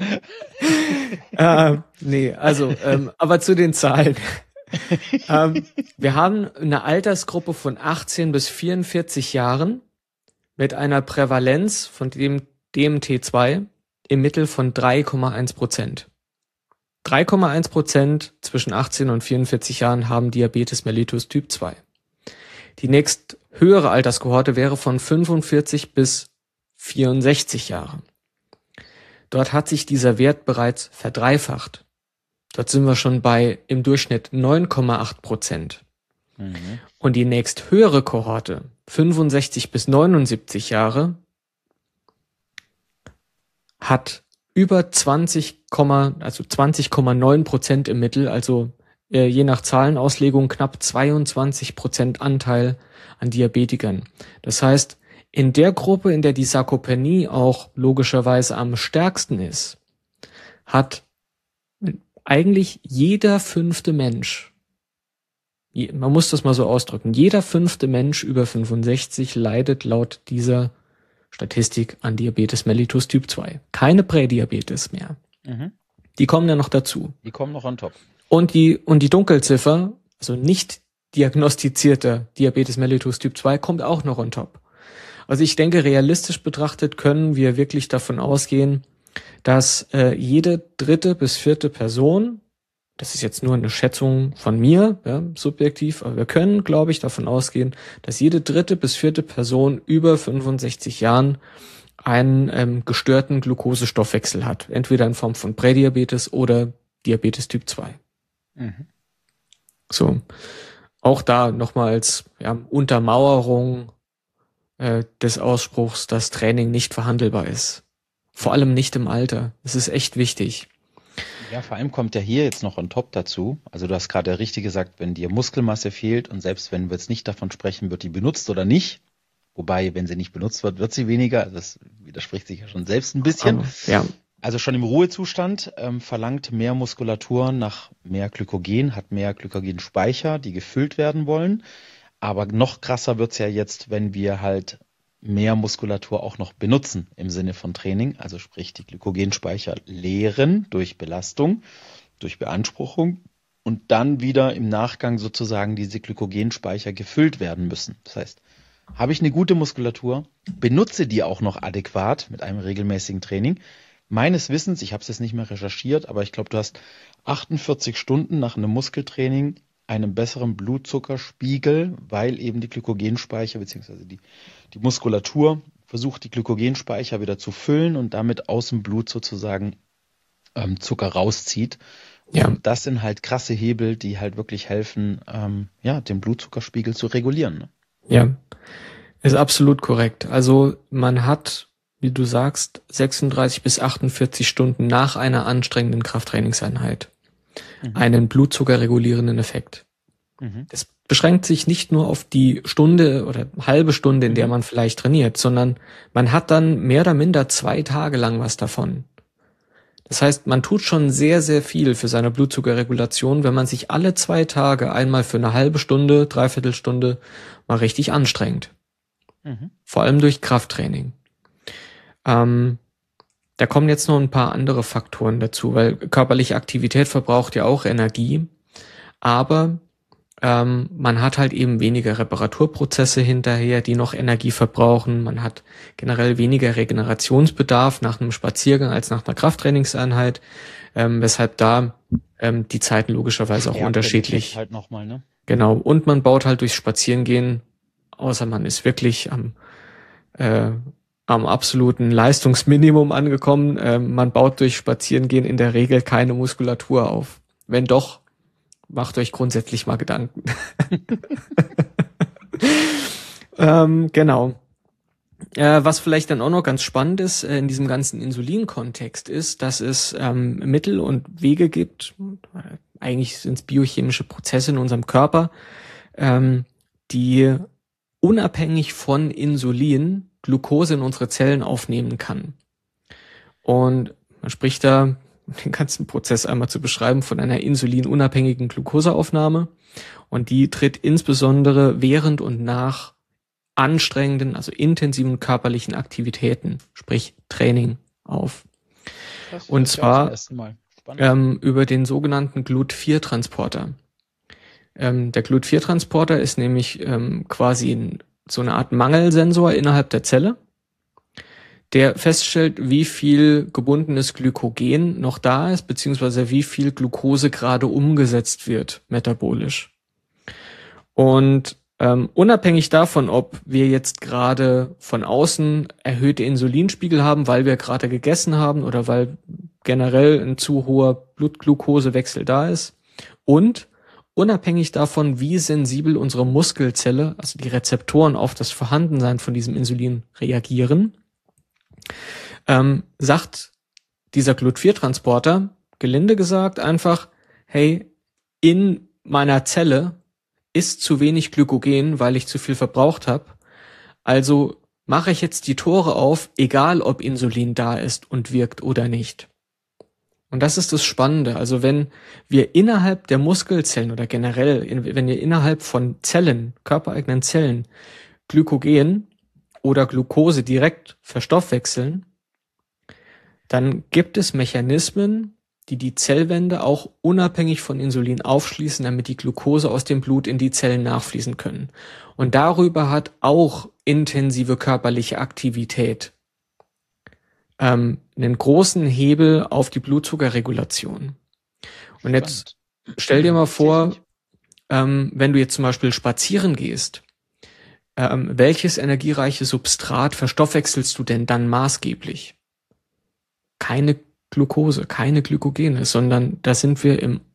Aber zu den Zahlen. Wir haben eine Altersgruppe von 18 bis 44 Jahren mit einer Prävalenz von dem DMT2 im Mittel von 3,1%. 3,1% zwischen 18 und 44 Jahren haben Diabetes mellitus Typ 2. Die nächst höhere Alterskohorte wäre von 45 bis 64 Jahre. Dort hat sich dieser Wert bereits verdreifacht. Dort sind wir schon bei im Durchschnitt 9,8%. Und die nächst höhere Kohorte, 65 bis 79 Jahre, hat über 20,9% im Mittel, also je nach Zahlenauslegung knapp 22% Anteil an Diabetikern. Das heißt, in der Gruppe, in der die Sarkopenie auch logischerweise am stärksten ist, hat eigentlich jeder 5. Mensch, man muss das mal so ausdrücken, jeder 5. Mensch über 65 leidet laut dieser Statistik an Diabetes mellitus Typ 2. Keine Prädiabetes mehr. Die kommen ja noch dazu. Die kommen noch on top. Und die Dunkelziffer, also nicht diagnostizierter Diabetes mellitus Typ 2, kommt auch noch on top. Also ich denke, realistisch betrachtet können wir wirklich davon ausgehen, dass jede dritte bis vierte Person, das ist jetzt nur eine Schätzung von mir, ja, subjektiv, aber wir können, glaube ich, davon ausgehen, dass jede dritte bis vierte Person über 65 Jahren einen gestörten Glukosestoffwechsel hat. Entweder in Form von Prädiabetes oder Diabetes Typ 2. Mhm. So. Auch da nochmal als Untermauerung des Ausspruchs, dass Training nicht verhandelbar ist. Vor allem nicht im Alter. Das ist echt wichtig. Ja, vor allem kommt ja hier jetzt noch on top dazu. Also du hast gerade richtig gesagt, wenn dir Muskelmasse fehlt und selbst wenn wir jetzt nicht davon sprechen, wird die benutzt oder nicht. Wobei, wenn sie nicht benutzt wird, wird sie weniger. Das widerspricht sich ja schon selbst ein bisschen. Aber, ja. Also schon im Ruhezustand verlangt mehr Muskulatur nach mehr Glykogen, hat mehr Glykogenspeicher, die gefüllt werden wollen. Aber noch krasser wird's ja jetzt, wenn wir halt mehr Muskulatur auch noch benutzen im Sinne von Training. Also sprich die Glykogenspeicher leeren durch Belastung, durch Beanspruchung und dann wieder im Nachgang sozusagen diese Glykogenspeicher gefüllt werden müssen. Das heißt, habe ich eine gute Muskulatur, benutze die auch noch adäquat mit einem regelmäßigen Training. Meines Wissens, ich habe es jetzt nicht mehr recherchiert, aber ich glaube, du hast 48 Stunden nach einem Muskeltraining einen besseren Blutzuckerspiegel, weil eben die Glykogenspeicher bzw. die Muskulatur versucht, die Glykogenspeicher wieder zu füllen und damit aus dem Blut sozusagen Zucker rauszieht. Ja. Und das sind halt krasse Hebel, die halt wirklich helfen, den Blutzuckerspiegel zu regulieren. Ne? Ja, ist absolut korrekt. Also man hat, wie du sagst, 36 bis 48 Stunden nach einer anstrengenden Krafttrainingseinheit einen blutzuckerregulierenden Effekt. Das beschränkt sich nicht nur auf die Stunde oder halbe Stunde, in der man vielleicht trainiert, sondern man hat dann mehr oder minder 2 Tage lang was davon. Das heißt, man tut schon sehr, sehr viel für seine Blutzuckerregulation, wenn man sich alle 2 Tage einmal für eine halbe Stunde, dreiviertel Stunde mal richtig anstrengt. Vor allem durch Krafttraining. Da kommen jetzt noch ein paar andere Faktoren dazu, weil körperliche Aktivität verbraucht ja auch Energie, aber man hat halt eben weniger Reparaturprozesse hinterher, die noch Energie verbrauchen. Man hat generell weniger Regenerationsbedarf nach einem Spaziergang als nach einer Krafttrainingseinheit, weshalb da die Zeiten logischerweise auch unterschiedlich. Halt noch mal, ne? Genau, und man baut halt durchs Spazierengehen, außer man ist wirklich am absoluten Leistungsminimum angekommen, man baut durch Spazierengehen in der Regel keine Muskulatur auf. Wenn doch, macht euch grundsätzlich mal Gedanken. Genau. Was vielleicht dann auch noch ganz spannend ist in diesem ganzen Insulin-Kontext ist, dass es Mittel und Wege gibt, eigentlich sind es biochemische Prozesse in unserem Körper, die unabhängig von Insulin Glucose in unsere Zellen aufnehmen kann. Und man spricht da, den ganzen Prozess einmal zu beschreiben, von einer insulinunabhängigen Glukoseaufnahme. Und die tritt insbesondere während und nach anstrengenden, also intensiven körperlichen Aktivitäten, sprich Training, auf. Und zwar über den sogenannten GLUT4-Transporter. Der GLUT4-Transporter ist nämlich quasi so eine Art Mangelsensor innerhalb der Zelle, der feststellt, wie viel gebundenes Glykogen noch da ist, beziehungsweise wie viel Glucose gerade umgesetzt wird, metabolisch. Und unabhängig davon, ob wir jetzt gerade von außen erhöhte Insulinspiegel haben, weil wir gerade gegessen haben oder weil generell ein zu hoher Blutglukosewechsel da ist, und unabhängig davon, wie sensibel unsere Muskelzelle, also die Rezeptoren auf das Vorhandensein von diesem Insulin reagieren, sagt dieser GLUT4-Transporter, gelinde gesagt, einfach, hey, in meiner Zelle ist zu wenig Glykogen, weil ich zu viel verbraucht habe. Also mache ich jetzt die Tore auf, egal ob Insulin da ist und wirkt oder nicht. Und das ist das Spannende. Also wenn wir innerhalb der Muskelzellen oder generell, wenn wir innerhalb von Zellen, körpereigenen Zellen, Glykogen oder Glucose direkt verstoffwechseln, dann gibt es Mechanismen, die die Zellwände auch unabhängig von Insulin aufschließen, damit die Glucose aus dem Blut in die Zellen nachfließen können. Und darüber hat auch intensive körperliche Aktivität einen großen Hebel auf die Blutzuckerregulation. Und jetzt stell dir mal vor, wenn du jetzt zum Beispiel spazieren gehst, welches energiereiche Substrat verstoffwechselst du denn dann maßgeblich? Keine Glucose, keine Glykogene, sondern da sind wir im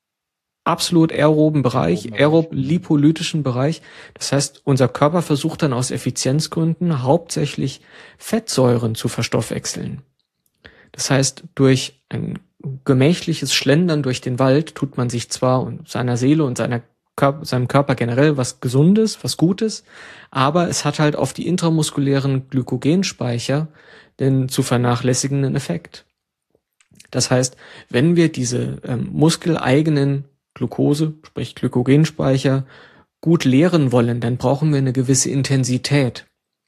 absolut aeroben Bereich, aerob-lipolytischen Bereich. Das heißt, unser Körper versucht dann aus Effizienzgründen hauptsächlich Fettsäuren zu verstoffwechseln. Das heißt, durch ein gemächliches Schlendern durch den Wald tut man sich zwar und seiner Seele und seinem Körper generell was Gesundes, was Gutes, aber es hat halt auf die intramuskulären Glykogenspeicher den zu vernachlässigenden Effekt. Das heißt, wenn wir diese muskeleigenen Glucose, sprich Glykogenspeicher, gut leeren wollen, dann brauchen wir eine gewisse Intensität.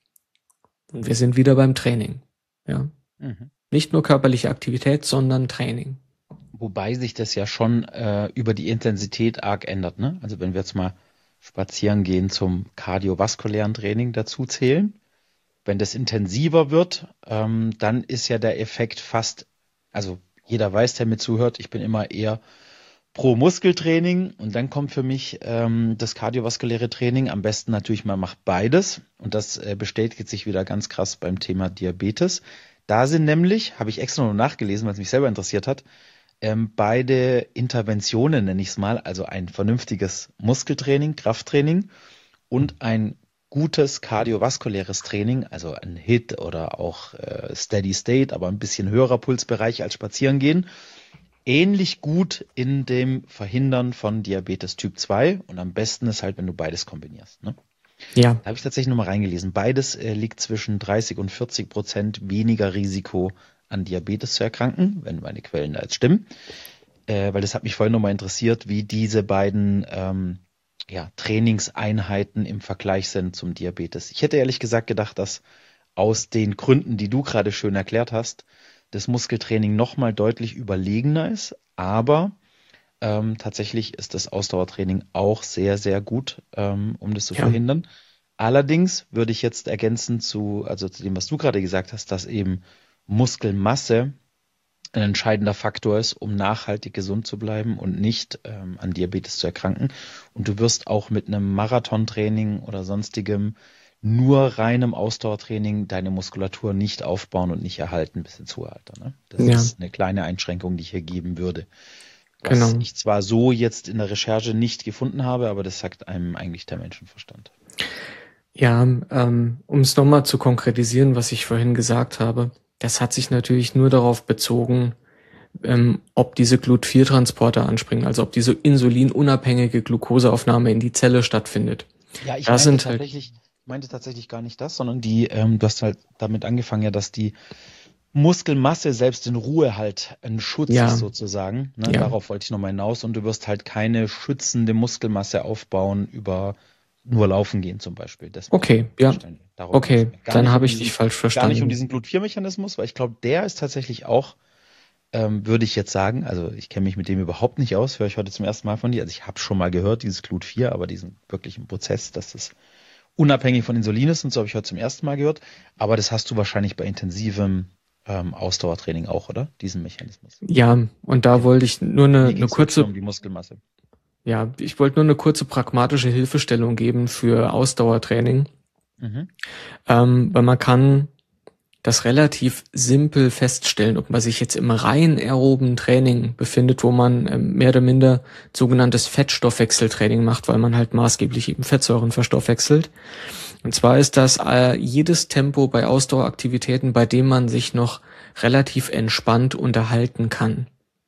Und wir sind wieder beim Training. Ja. Nicht nur körperliche Aktivität, sondern Training. Wobei sich das ja schon über die Intensität arg ändert, ne? Also wenn wir jetzt mal spazieren gehen zum kardiovaskulären Training dazu zählen, wenn das intensiver wird, dann ist ja der Effekt fast, also jeder weiß, der mir zuhört, ich bin immer eher pro Muskeltraining und dann kommt für mich das kardiovaskuläre Training, am besten natürlich, man macht beides und das bestätigt sich wieder ganz krass beim Thema Diabetes. Da sind nämlich, habe ich extra noch nachgelesen, weil es mich selber interessiert hat, beide Interventionen, nenne ich es mal, also ein vernünftiges Muskeltraining, Krafttraining und ein gutes kardiovaskuläres Training, also ein HIIT oder auch Steady State, aber ein bisschen höherer Pulsbereich als Spazierengehen, ähnlich gut in dem Verhindern von Diabetes Typ 2 und am besten ist halt, wenn du beides kombinierst. Ne? Ja. Da habe ich tatsächlich nochmal reingelesen. Beides liegt zwischen 30% und 40% weniger Risiko an Diabetes zu erkranken, wenn meine Quellen da jetzt stimmen. Weil das hat mich vorhin nochmal interessiert, wie diese beiden Trainingseinheiten im Vergleich sind zum Diabetes. Ich hätte ehrlich gesagt gedacht, dass aus den Gründen, die du gerade schön erklärt hast, das Muskeltraining nochmal deutlich überlegener ist, aber tatsächlich ist das Ausdauertraining auch sehr, sehr gut, um das zu verhindern. Allerdings würde ich jetzt ergänzen zu dem, was du gerade gesagt hast, dass eben Muskelmasse ein entscheidender Faktor ist, um nachhaltig gesund zu bleiben und nicht an Diabetes zu erkranken. Und du wirst auch mit einem Marathontraining oder sonstigem nur reinem Ausdauertraining deine Muskulatur nicht aufbauen und nicht erhalten bis ins hohe Alter. Ne? Das ist eine kleine Einschränkung, die ich hier geben würde. Was ich zwar so jetzt in der Recherche nicht gefunden habe, aber das sagt einem eigentlich der Menschenverstand. Ja, um es nochmal zu konkretisieren, was ich vorhin gesagt habe, das hat sich natürlich nur darauf bezogen, ob diese Glut-4-Transporter anspringen, also ob diese insulinunabhängige Glukoseaufnahme in die Zelle stattfindet. Ja, ich meinte tatsächlich gar nicht das, sondern du hast halt damit angefangen, ja, dass die Muskelmasse selbst in Ruhe halt ein Schutz ist sozusagen. Ne? Darauf wollte ich nochmal hinaus und du wirst halt keine schützende Muskelmasse aufbauen über nur laufen gehen zum Beispiel. Das okay, dann habe ich dich falsch verstanden. Gar nicht um diesen Glut-4-Mechanismus, weil ich glaube, der ist tatsächlich auch, würde ich jetzt sagen, also ich kenne mich mit dem überhaupt nicht aus, höre ich heute zum ersten Mal von dir. Also ich habe schon mal gehört, dieses Glut-4, aber diesen wirklichen Prozess, dass das unabhängig von Insulin ist und so habe ich heute zum ersten Mal gehört. Aber das hast du wahrscheinlich bei intensivem Ausdauertraining auch, oder? Diesen Mechanismus. Ja, und da wollte ich nur eine kurze um die Muskelmasse. Ja, ich wollte nur eine kurze pragmatische Hilfestellung geben für Ausdauertraining. Weil man kann das relativ simpel feststellen, ob man sich jetzt im rein aeroben Training befindet, wo man mehr oder minder sogenanntes Fettstoffwechseltraining macht, weil man halt maßgeblich eben Fettsäuren verstoffwechselt. Und zwar ist das jedes Tempo bei Ausdaueraktivitäten, bei dem man sich noch relativ entspannt unterhalten kann.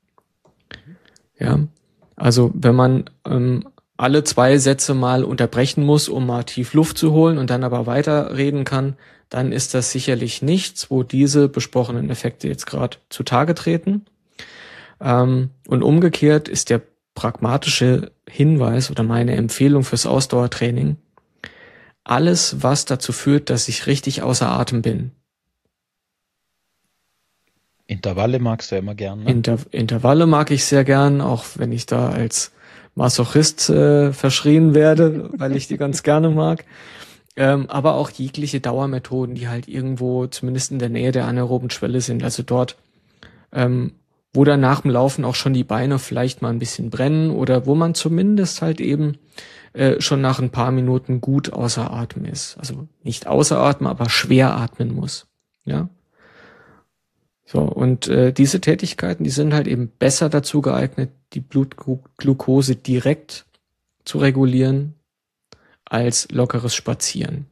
Ja, also wenn man alle 2 Sätze mal unterbrechen muss, um mal tief Luft zu holen und dann aber weiterreden kann, dann ist das sicherlich nichts, wo diese besprochenen Effekte jetzt gerade zutage treten. Und umgekehrt ist der pragmatische Hinweis oder meine Empfehlung fürs Ausdauertraining: Alles, was dazu führt, dass ich richtig außer Atem bin. Intervalle magst du ja immer gern, ne? Intervalle mag ich sehr gern, auch wenn ich da als Masochist verschrien werde, weil ich die ganz gerne mag. Aber auch jegliche Dauermethoden, die halt irgendwo zumindest in der Nähe der anaeroben Schwelle sind. Also dort, wo dann nach dem Laufen auch schon die Beine vielleicht mal ein bisschen brennen oder wo man zumindest halt eben schon nach ein paar Minuten gut außer Atem ist. Also nicht außer Atem, aber schwer atmen muss. Ja. So, und diese Tätigkeiten, die sind halt eben besser dazu geeignet, die Blutglucose direkt zu regulieren, als lockeres Spazieren.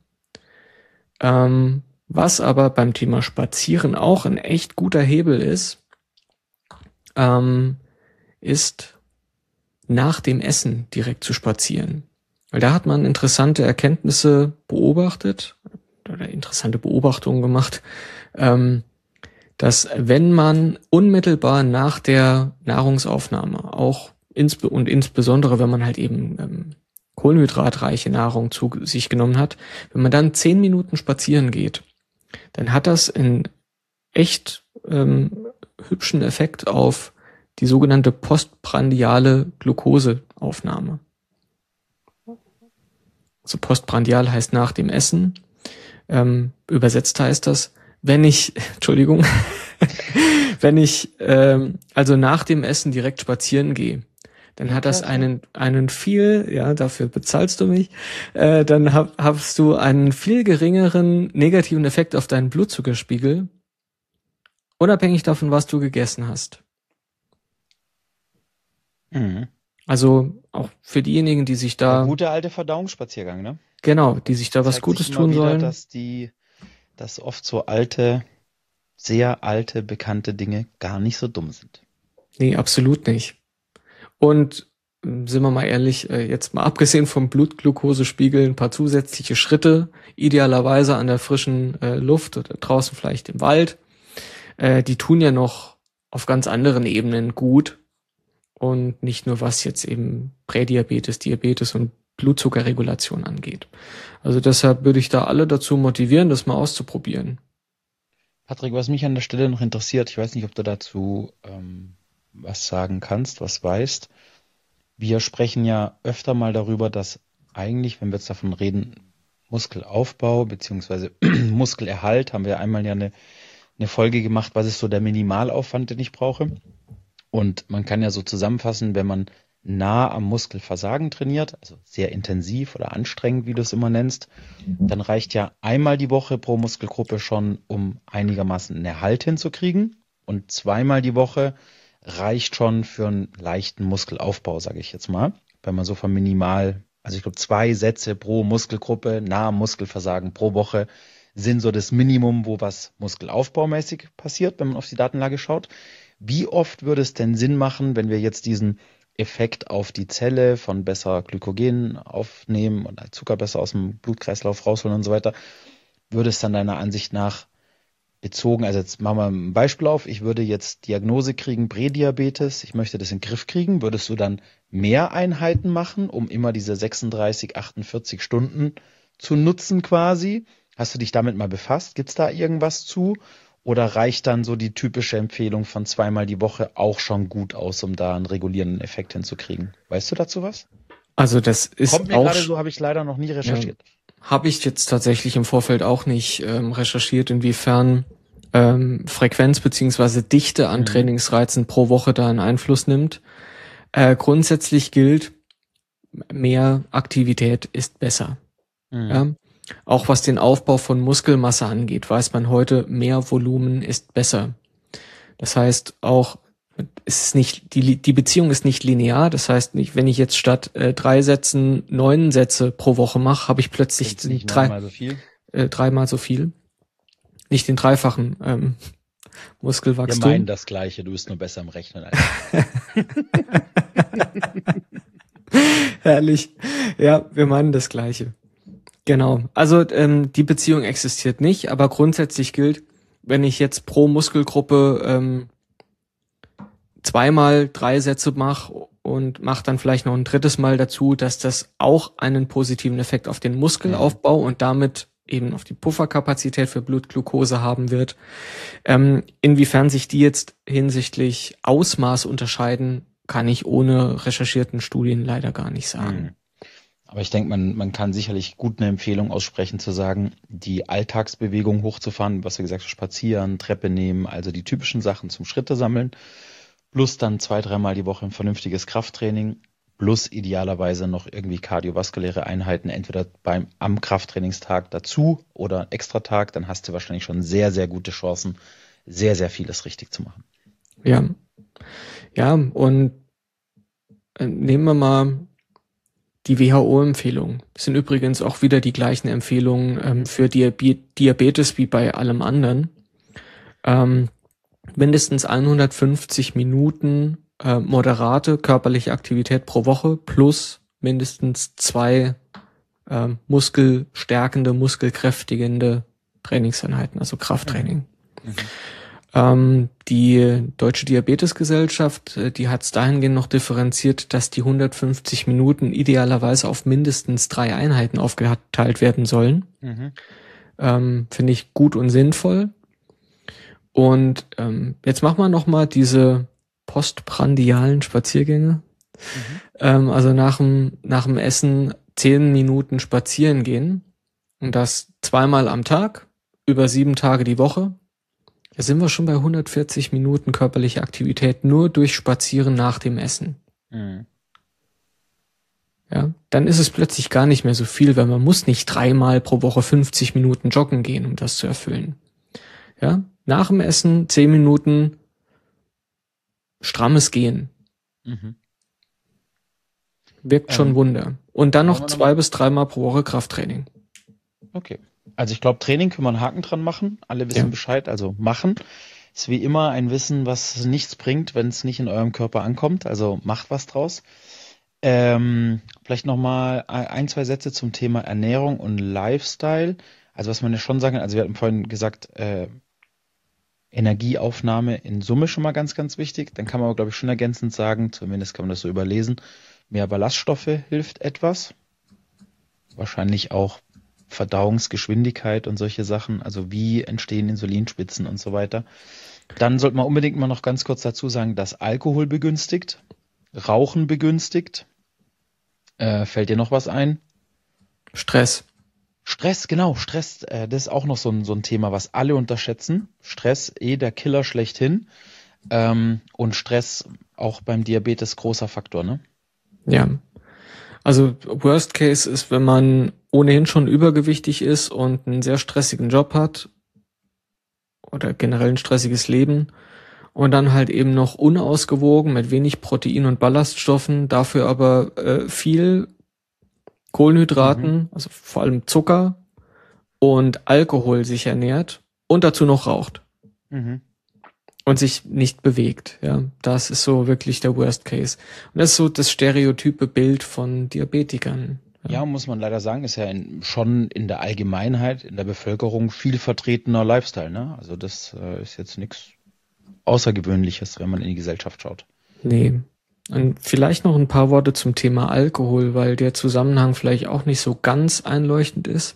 Was aber beim Thema Spazieren auch ein echt guter Hebel ist, ist nach dem Essen direkt zu spazieren. Weil da hat man interessante Erkenntnisse beobachtet oder interessante Beobachtungen gemacht, dass wenn man unmittelbar nach der Nahrungsaufnahme auch insbesondere wenn man halt eben kohlenhydratreiche Nahrung zu sich genommen hat, wenn man dann 10 Minuten spazieren geht, dann hat das einen echt hübschen Effekt auf die sogenannte postprandiale Glukoseaufnahme. Also postprandial heißt nach dem Essen. Übersetzt heißt das, wenn ich also nach dem Essen direkt spazieren gehe, dann hat das einen viel, ja, dafür bezahlst du mich, dann hast du einen viel geringeren negativen Effekt auf deinen Blutzuckerspiegel, unabhängig davon, was du gegessen hast. Mhm. Also auch für diejenigen, die sich da... Der gute alte Verdauungsspaziergang, ne? Genau, die sich da was Gutes tun sollen. Dass oft so alte, sehr alte, bekannte Dinge gar nicht so dumm sind. Nee, absolut nicht. Und sind wir mal ehrlich, jetzt mal abgesehen vom Blutglukosespiegel, ein paar zusätzliche Schritte, idealerweise an der frischen Luft oder draußen vielleicht im Wald, die tun ja noch auf ganz anderen Ebenen gut. Und nicht nur was jetzt eben Prädiabetes, Diabetes und Blutzuckerregulation angeht. Also deshalb würde ich da alle dazu motivieren, das mal auszuprobieren. Patrick, was mich an der Stelle noch interessiert, ich weiß nicht, ob du dazu was sagen kannst, was weißt. Wir sprechen ja öfter mal darüber, dass eigentlich, wenn wir jetzt davon reden, Muskelaufbau bzw. Muskelerhalt, haben wir einmal ja eine Folge gemacht, was ist so der Minimalaufwand, den ich brauche. Und man kann ja so zusammenfassen, wenn man nah am Muskelversagen trainiert, also sehr intensiv oder anstrengend, wie du es immer nennst, dann reicht ja einmal die Woche pro Muskelgruppe schon, um einigermaßen einen Erhalt hinzukriegen. Und zweimal die Woche reicht schon für einen leichten Muskelaufbau, sage ich jetzt mal. Wenn man so von also ich glaube 2 Sätze pro Muskelgruppe, nah am Muskelversagen pro Woche, sind so das Minimum, wo was muskelaufbaumäßig passiert, wenn man auf die Datenlage schaut. Wie oft würde es denn Sinn machen, wenn wir jetzt diesen Effekt auf die Zelle von besser Glykogen aufnehmen und Zucker besser aus dem Blutkreislauf rausholen und so weiter, würde es dann deiner Ansicht nach bezogen, also jetzt machen wir ein Beispiel auf, ich würde jetzt Diagnose kriegen, Prädiabetes, ich möchte das in den Griff kriegen, würdest du dann mehr Einheiten machen, um immer diese 36, 48 Stunden zu nutzen quasi? Hast du dich damit mal befasst? Gibt es da irgendwas zu? Oder reicht dann so die typische Empfehlung von 2-mal die Woche auch schon gut aus, um da einen regulierenden Effekt hinzukriegen? Weißt du dazu was? Also das ist Kommt mir auch gerade so, habe ich leider noch nie recherchiert. Ja, habe ich jetzt tatsächlich im Vorfeld auch nicht recherchiert, inwiefern Frequenz beziehungsweise Dichte an Trainingsreizen pro Woche da einen Einfluss nimmt. Grundsätzlich gilt, mehr Aktivität ist besser. Ja? Auch was den Aufbau von Muskelmasse angeht, weiß man heute, mehr Volumen ist besser. Das heißt auch, es ist nicht, die Beziehung ist nicht linear. Das heißt nicht, wenn ich jetzt statt 3 Sätzen 9 Sätze pro Woche mache, habe ich plötzlich dreimal so viel. Nicht den dreifachen Muskelwachstum. Wir meinen das Gleiche, du bist nur besser im Rechnen. Herrlich. Ja, wir meinen das Gleiche. Genau. Also die Beziehung existiert nicht, aber grundsätzlich gilt, wenn ich jetzt pro Muskelgruppe 2-mal 3 Sätze mache und mache dann vielleicht noch ein drittes Mal dazu, dass das auch einen positiven Effekt auf den Muskelaufbau und damit eben auf die Pufferkapazität für Blutglucose haben wird. Inwiefern sich die jetzt hinsichtlich Ausmaß unterscheiden, kann ich ohne recherchierten Studien leider gar nicht sagen. Aber ich denke, man kann sicherlich gut eine Empfehlung aussprechen, zu sagen, die Alltagsbewegung hochzufahren, was wir gesagt haben, spazieren, Treppe nehmen, also die typischen Sachen zum Schritte sammeln, plus dann 2-3 Mal die Woche ein vernünftiges Krafttraining, plus idealerweise noch irgendwie kardiovaskuläre Einheiten, entweder am Krafttrainingstag dazu oder extra Tag, dann hast du wahrscheinlich schon sehr, sehr gute Chancen, sehr, sehr vieles richtig zu machen. Ja, und nehmen wir mal die WHO-Empfehlungen. Das sind übrigens auch wieder die gleichen Empfehlungen für Diabetes wie bei allem anderen. Mindestens 150 Minuten moderate körperliche Aktivität pro Woche plus mindestens 2 muskelstärkende, muskelkräftigende Trainingseinheiten, also Krafttraining. Die Deutsche Diabetesgesellschaft, die hat es dahingehend noch differenziert, dass die 150 Minuten idealerweise auf mindestens 3 Einheiten aufgeteilt werden sollen. Finde ich gut und sinnvoll. Und jetzt machen wir nochmal diese postprandialen Spaziergänge. Also nach dem Essen 10 Minuten spazieren gehen. Und das 2-mal am Tag, über 7 Tage die Woche. Da sind wir schon bei 140 Minuten körperliche Aktivität nur durch Spazieren nach dem Essen. Ja, dann ist es plötzlich gar nicht mehr so viel, weil man muss nicht 3-mal pro Woche 50 Minuten joggen gehen, um das zu erfüllen. Ja, nach dem Essen 10 Minuten strammes Gehen. Wirkt schon Wunder. Und dann noch 2 bis 3-mal pro Woche Krafttraining. Okay. Also ich glaube, Training können wir einen Haken dran machen. Alle wissen Bescheid, also machen. Ist wie immer ein Wissen, was nichts bringt, wenn es nicht in eurem Körper ankommt. Also macht was draus. Vielleicht nochmal 1-2 Sätze zum Thema Ernährung und Lifestyle. Also was man ja schon sagen kann, also wir hatten vorhin gesagt, Energieaufnahme in Summe schon mal ganz, ganz wichtig. Dann kann man aber, glaube ich, schon ergänzend sagen, zumindest kann man das so überlesen, mehr Ballaststoffe hilft etwas. Wahrscheinlich auch Verdauungsgeschwindigkeit und solche Sachen, also wie entstehen Insulinspitzen und so weiter. Dann sollte man unbedingt mal noch ganz kurz dazu sagen, dass Alkohol begünstigt, Rauchen begünstigt. Fällt dir noch was ein? Stress, genau, Stress, das ist auch noch so ein Thema, was alle unterschätzen. Stress, der Killer schlechthin. Und Stress auch beim Diabetes großer Faktor, ne? Ja. Also Worst Case ist, wenn man ohnehin schon übergewichtig ist und einen sehr stressigen Job hat oder generell ein stressiges Leben und dann halt eben noch unausgewogen mit wenig Protein und Ballaststoffen, dafür aber viel Kohlenhydraten, also vor allem Zucker und Alkohol sich ernährt und dazu noch raucht. Und sich nicht bewegt, ja. Das ist so wirklich der Worst Case. Und das ist so das stereotype Bild von Diabetikern. Ja, muss man leider sagen, ist ja schon in der Allgemeinheit, in der Bevölkerung viel vertretener Lifestyle, ne? Also das ist jetzt nichts Außergewöhnliches, wenn man in die Gesellschaft schaut. Nee. Und vielleicht noch ein paar Worte zum Thema Alkohol, weil der Zusammenhang vielleicht auch nicht so ganz einleuchtend ist.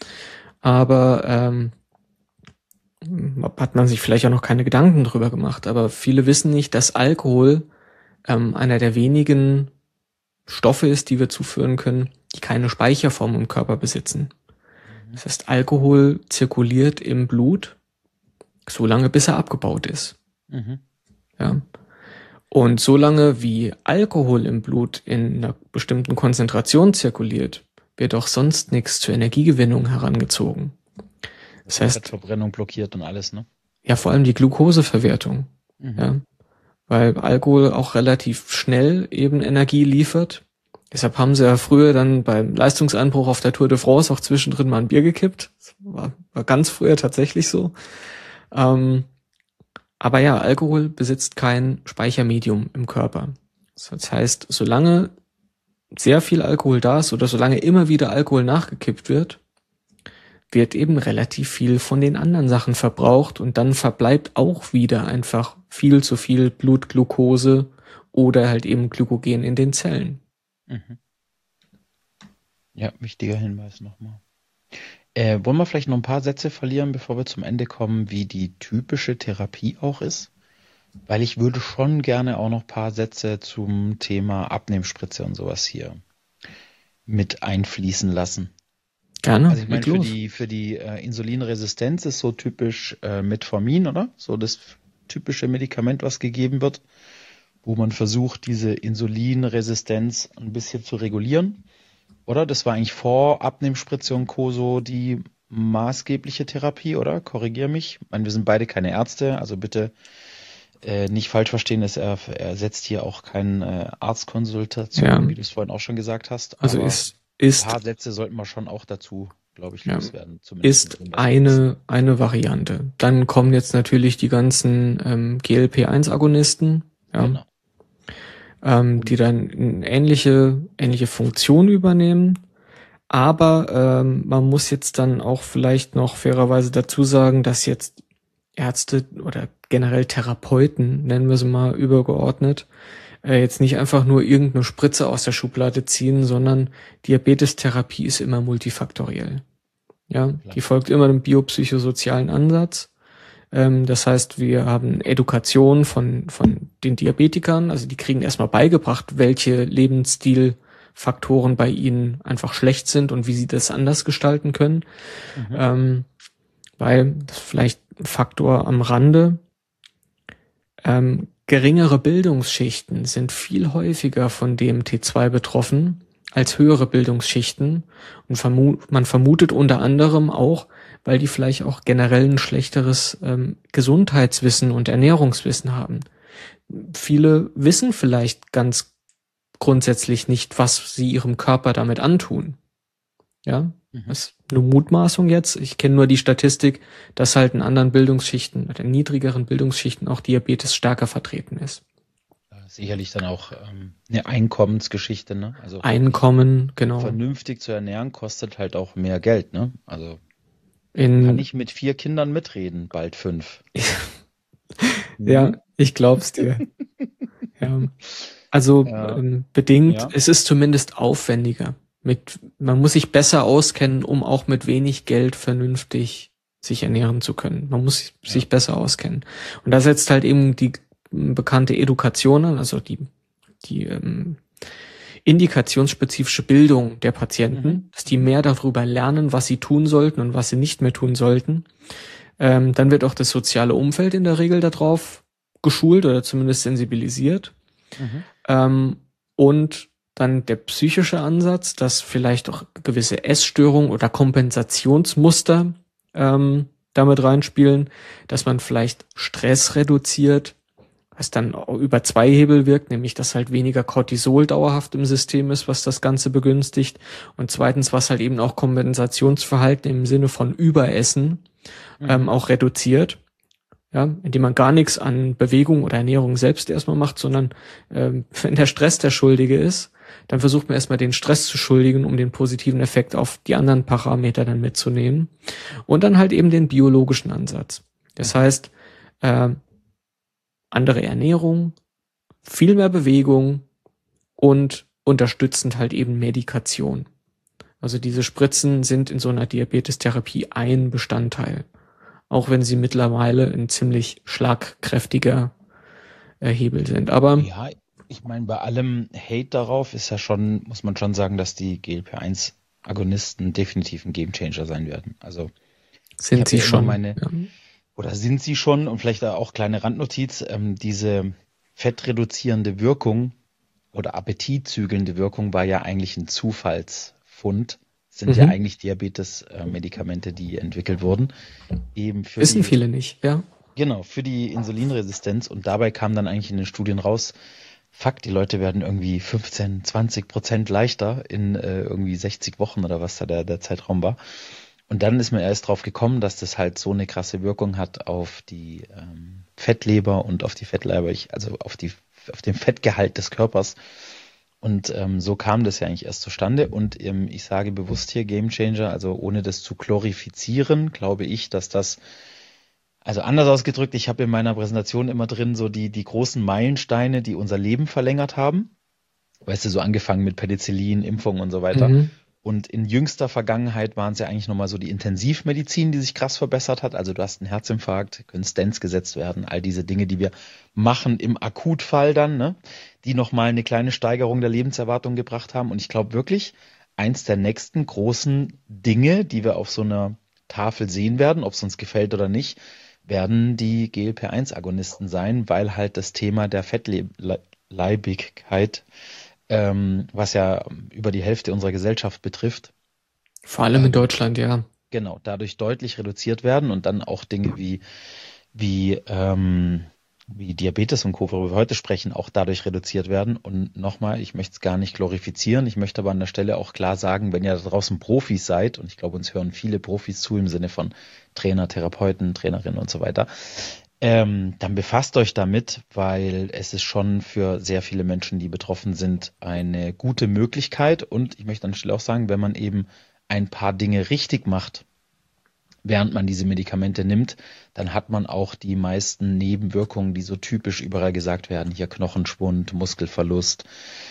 Aber hat man sich vielleicht auch noch keine Gedanken drüber gemacht, aber viele wissen nicht, dass Alkohol einer der wenigen Stoffe ist, die wir zuführen können, die keine Speicherform im Körper besitzen. Das heißt, Alkohol zirkuliert im Blut so lange, bis er abgebaut ist. Ja. Und solange wie Alkohol im Blut in einer bestimmten Konzentration zirkuliert, wird auch sonst nichts zur Energiegewinnung herangezogen. Das heißt, Fettverbrennung blockiert und alles, ne? Ja, vor allem die Glukoseverwertung. Ja, weil Alkohol auch relativ schnell eben Energie liefert. Deshalb haben sie ja früher dann beim Leistungseinbruch auf der Tour de France auch zwischendrin mal ein Bier gekippt. Das war ganz früher tatsächlich so. Aber ja, Alkohol besitzt kein Speichermedium im Körper. Das heißt, solange sehr viel Alkohol da ist oder solange immer wieder Alkohol nachgekippt wird eben relativ viel von den anderen Sachen verbraucht und dann verbleibt auch wieder einfach viel zu viel Blutglucose oder halt eben Glykogen in den Zellen. Ja, wichtiger Hinweis nochmal. Wollen wir vielleicht noch ein paar Sätze verlieren, bevor wir zum Ende kommen, wie die typische Therapie auch ist? Weil ich würde schon gerne auch noch ein paar Sätze zum Thema Abnehmspritze und sowas hier mit einfließen lassen. Gerne, Also ich meine, leg los. für die Insulinresistenz ist so typisch Metformin, oder? So das typische Medikament, was gegeben wird, wo man versucht, diese Insulinresistenz ein bisschen zu regulieren. Oder? Das war eigentlich vor Abnehmspritze und Co. so die maßgebliche Therapie, oder? Korrigier mich. Ich meine, wir sind beide keine Ärzte, also bitte nicht falsch verstehen, er ersetzt hier auch keine Arztkonsultation, Ja, wie du es vorhin auch schon gesagt hast. also Aber ist, ein ist, paar Sätze sollten wir schon auch dazu, glaube ich, ja, loswerden. Zumindest mit ist dem, was wir wissen. eine Variante. Dann kommen jetzt natürlich die ganzen GLP-1-Agonisten, ja, Genau. die Und dann eine ähnliche Funktion übernehmen. Aber man muss jetzt dann auch vielleicht noch fairerweise dazu sagen, dass jetzt Ärzte oder generell Therapeuten, nennen wir sie mal übergeordnet, jetzt nicht einfach nur irgendeine Spritze aus der Schublade ziehen, sondern Diabetestherapie ist immer multifaktoriell. Ja, klar. die folgt immer einem biopsychosozialen Ansatz. Das heißt, wir haben Education von den Diabetikern, also die kriegen erstmal beigebracht, welche Lebensstilfaktoren bei ihnen einfach schlecht sind und wie sie das anders gestalten können. Mhm. Weil, das ist vielleicht ein Faktor am Rande, geringere Bildungsschichten sind viel häufiger von DMT2 betroffen als höhere Bildungsschichten. Und man vermutet unter anderem auch, weil die vielleicht auch generell ein schlechteres Gesundheitswissen und Ernährungswissen haben. Viele wissen vielleicht ganz grundsätzlich nicht, was sie ihrem Körper damit antun. Ja, das ist eine Mutmaßung jetzt. Ich kenne nur die Statistik, dass halt in anderen Bildungsschichten oder niedrigeren Bildungsschichten auch Diabetes stärker vertreten ist. Sicherlich dann auch eine Einkommensgeschichte, ne? Also Einkommen, genau. vernünftig zu ernähren kostet halt auch mehr Geld, ne? Also kann In, ich mit 4 Kindern mitreden, bald 5. ja, ich glaub's dir. Ja. Also Ja, bedingt, ja, es ist zumindest aufwendiger. Man muss sich besser auskennen, um auch mit wenig Geld vernünftig sich ernähren zu können. Man muss ja. sich besser auskennen. Und da setzt halt eben die bekannte Education an, also die indikationsspezifische Bildung der Patienten, dass die mehr darüber lernen, was sie tun sollten und was sie nicht mehr tun sollten. Dann wird auch das soziale Umfeld in der Regel darauf geschult oder zumindest sensibilisiert. Und dann der psychische Ansatz, dass vielleicht auch gewisse Essstörungen oder Kompensationsmuster damit reinspielen, dass man vielleicht Stress reduziert, was dann über 2 Hebel wirkt, nämlich dass halt weniger Cortisol dauerhaft im System ist, was das Ganze begünstigt. Und zweitens, was halt eben auch Kompensationsverhalten im Sinne von Überessen auch reduziert. Ja, indem man gar nichts an Bewegung oder Ernährung selbst erstmal macht, sondern wenn der Stress der Schuldige ist, dann versucht man erstmal den Stress zu schuldigen, um den positiven Effekt auf die anderen Parameter dann mitzunehmen. Und dann halt eben den biologischen Ansatz. Das heißt, andere Ernährung, viel mehr Bewegung und unterstützend halt eben Medikation. Also diese Spritzen sind in so einer Diabetestherapie ein Bestandteil. Auch wenn sie mittlerweile ein ziemlich schlagkräftiger Hebel sind. Aber Ja, ich meine, bei allem Hate darauf ist ja schon, muss man schon sagen, dass die GLP-1-Agonisten definitiv ein Gamechanger sein werden. Also ich sind habe sie ja immer schon. Ja. oder sind sie schon, und vielleicht auch kleine Randnotiz, diese fettreduzierende Wirkung oder appetitzügelnde Wirkung war ja eigentlich ein Zufallsfund. Sind ja eigentlich Diabetes-Medikamente, die entwickelt wurden. Eben für Wissen die, viele nicht, ja. genau, für die Insulinresistenz. Und dabei kam dann eigentlich in den Studien raus, fuck, die Leute werden irgendwie 15-20% leichter in irgendwie 60 Wochen oder was da der Zeitraum war. Und dann ist man erst drauf gekommen, dass das halt so eine krasse Wirkung hat auf die Fettleber und auf die Fettleber, also auf den Fettgehalt des Körpers. Und so kam das ja eigentlich erst zustande. Und ich sage bewusst hier Gamechanger, also ohne das zu glorifizieren, glaube ich, dass das, also anders ausgedrückt, ich habe in meiner Präsentation immer drin so die großen Meilensteine, die unser Leben verlängert haben. Weißt du, so angefangen mit Penicillin, Impfung und so weiter. Und in jüngster Vergangenheit waren es ja eigentlich nochmal so die Intensivmedizin, die sich krass verbessert hat. Also du hast einen Herzinfarkt, können Stents gesetzt werden, all diese Dinge, die wir machen im Akutfall dann, ne, die nochmal eine kleine Steigerung der Lebenserwartung gebracht haben. Und ich glaube wirklich, eins der nächsten großen Dinge, die wir auf so einer Tafel sehen werden, ob es uns gefällt oder nicht, werden die GLP-1-Agonisten sein, weil halt das Thema der Fettleibigkeit, was ja über die Hälfte unserer Gesellschaft betrifft. Vor allem in Deutschland, ja. Genau, dadurch deutlich reduziert werden und dann auch Dinge wie Diabetes und Co., worüber wir heute sprechen, auch dadurch reduziert werden. Und nochmal, ich möchte es gar nicht glorifizieren, ich möchte aber an der Stelle auch klar sagen, wenn ihr da draußen Profis seid, und ich glaube, uns hören viele Profis zu im Sinne von Trainer, Therapeuten, Trainerinnen und so weiter, dann befasst euch damit, weil es ist schon für sehr viele Menschen, die betroffen sind, eine gute Möglichkeit. Und ich möchte an der Stelle auch sagen, wenn man eben ein paar Dinge richtig macht, während man diese Medikamente nimmt, dann hat man auch die meisten Nebenwirkungen, die so typisch überall gesagt werden. Hier Knochenschwund, Muskelverlust,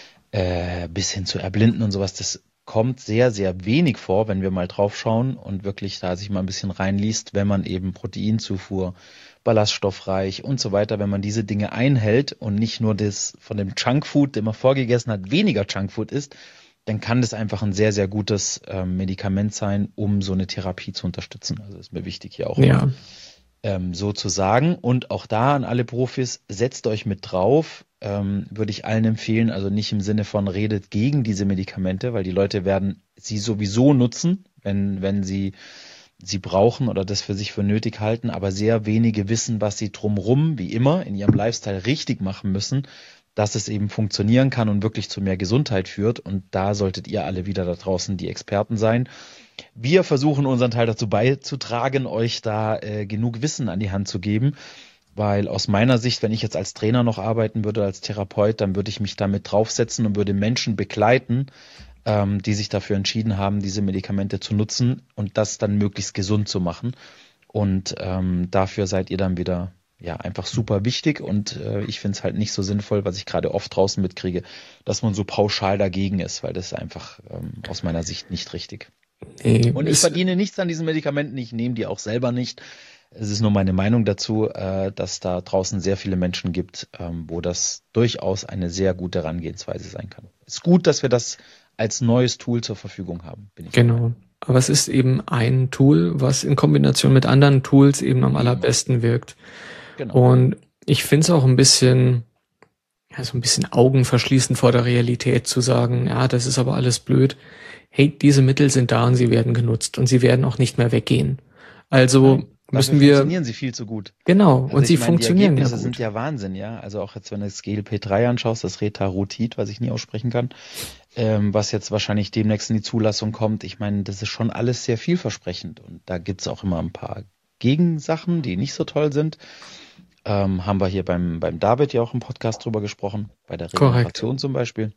bis hin zu Erblinden und sowas. Das kommt sehr, sehr wenig vor, wenn wir mal drauf schauen und wirklich da sich mal ein bisschen reinliest, wenn man eben Proteinzufuhr, ballaststoffreich und so weiter, wenn man diese Dinge einhält und nicht nur das von dem Junkfood, den man vorgegessen hat, weniger Junkfood isst, dann kann das einfach ein sehr, sehr gutes Medikament sein, um so eine Therapie zu unterstützen. Also ist mir wichtig hier auch so zu sagen. Und auch da an alle Profis, setzt euch mit drauf, würde ich allen empfehlen, also nicht im Sinne von redet gegen diese Medikamente, weil die Leute werden sie sowieso nutzen, wenn sie brauchen oder das für sich für nötig halten, aber sehr wenige wissen, was sie drumrum, wie immer, in ihrem Lifestyle richtig machen müssen, dass es eben funktionieren kann und wirklich zu mehr Gesundheit führt. Und da solltet ihr alle wieder da draußen die Experten sein. Wir versuchen unseren Teil dazu beizutragen, euch da genug Wissen an die Hand zu geben, weil aus meiner Sicht, wenn ich jetzt als Trainer noch arbeiten würde, als Therapeut, dann würde ich mich damit draufsetzen und würde Menschen begleiten, die sich dafür entschieden haben, diese Medikamente zu nutzen und das dann möglichst gesund zu machen. Und dafür seid ihr dann wieder einfach super wichtig. Und ich finde es halt nicht so sinnvoll, was ich gerade oft draußen mitkriege, dass man so pauschal dagegen ist, weil das ist einfach aus meiner Sicht nicht richtig. Und ich verdiene nichts an diesen Medikamenten, ich nehme die auch selber nicht. Es ist nur meine Meinung dazu, dass da draußen sehr viele Menschen gibt, wo das durchaus eine sehr gute Herangehensweise sein kann. Es ist gut, dass wir das als neues Tool zur Verfügung haben. Genau. Aber es ist eben ein Tool, was in Kombination mit anderen Tools eben am allerbesten wirkt. Genau. Und ich finde es auch ein bisschen Augen verschließen vor der Realität zu sagen, ja, das ist aber alles blöd. Hey, diese Mittel sind da und sie werden genutzt und sie werden auch nicht mehr weggehen. Also müssen wir... funktionieren sie viel zu gut. Genau, also und sie funktionieren ja gut. Die Ergebnisse sind ja Wahnsinn, ja. Also auch jetzt, wenn du das GLP-3 anschaust, das Retarutit, was ich nie aussprechen kann, was jetzt wahrscheinlich demnächst in die Zulassung kommt. Ich meine, das ist schon alles sehr vielversprechend und da gibt's auch immer ein paar Gegensachen, die nicht so toll sind. Haben wir hier beim David ja auch im Podcast drüber gesprochen, bei der Regeneration zum Beispiel.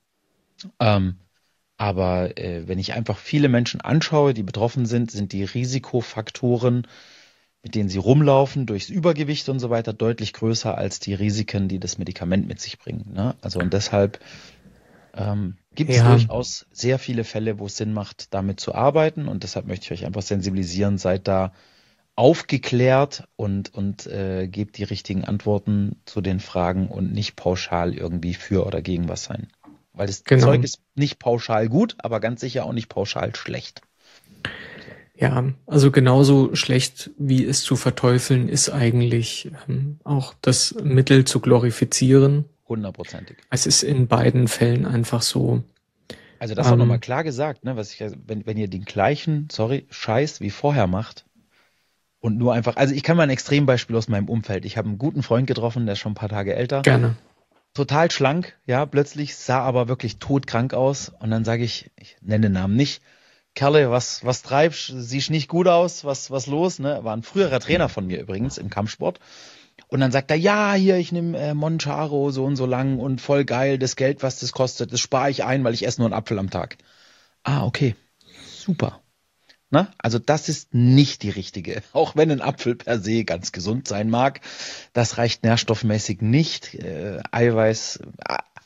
Aber wenn ich einfach viele Menschen anschaue, die betroffen sind, sind die Risikofaktoren, mit denen sie rumlaufen, durchs Übergewicht und so weiter, deutlich größer als die Risiken, die das Medikament mit sich bringt. Ne? Also und deshalb gibt es durchaus sehr viele Fälle, wo es Sinn macht, damit zu arbeiten. Und deshalb möchte ich euch einfach sensibilisieren, seid da aufgeklärt und gebt die richtigen Antworten zu den Fragen und nicht pauschal irgendwie für oder gegen was sein. Weil das Zeug ist nicht pauschal gut, aber ganz sicher auch nicht pauschal schlecht. Ja, also genauso schlecht wie es zu verteufeln ist eigentlich auch das Mittel zu glorifizieren. 100%. Es ist in beiden Fällen einfach so. Also das auch nochmal klar gesagt, ne, wenn ihr den gleichen, Scheiß wie vorher macht und nur einfach, also ich kann mal ein Extrembeispiel aus meinem Umfeld. Ich habe einen guten Freund getroffen, der ist schon ein paar Tage älter. Gerne. Total schlank, ja, plötzlich sah aber wirklich todkrank aus und dann sage ich nenne den Namen nicht, Kerle, was treibst, siehst nicht gut aus, was los, ne? War ein früherer Trainer von mir übrigens im Kampfsport. Und dann sagt er, ja, hier, ich nehme Monjaro so und so lang und voll geil, das Geld, was das kostet, das spare ich ein, weil ich esse nur einen Apfel am Tag. Ah, okay, super. Na, also das ist nicht die richtige, auch wenn ein Apfel per se ganz gesund sein mag. Das reicht nährstoffmäßig nicht. Eiweiß,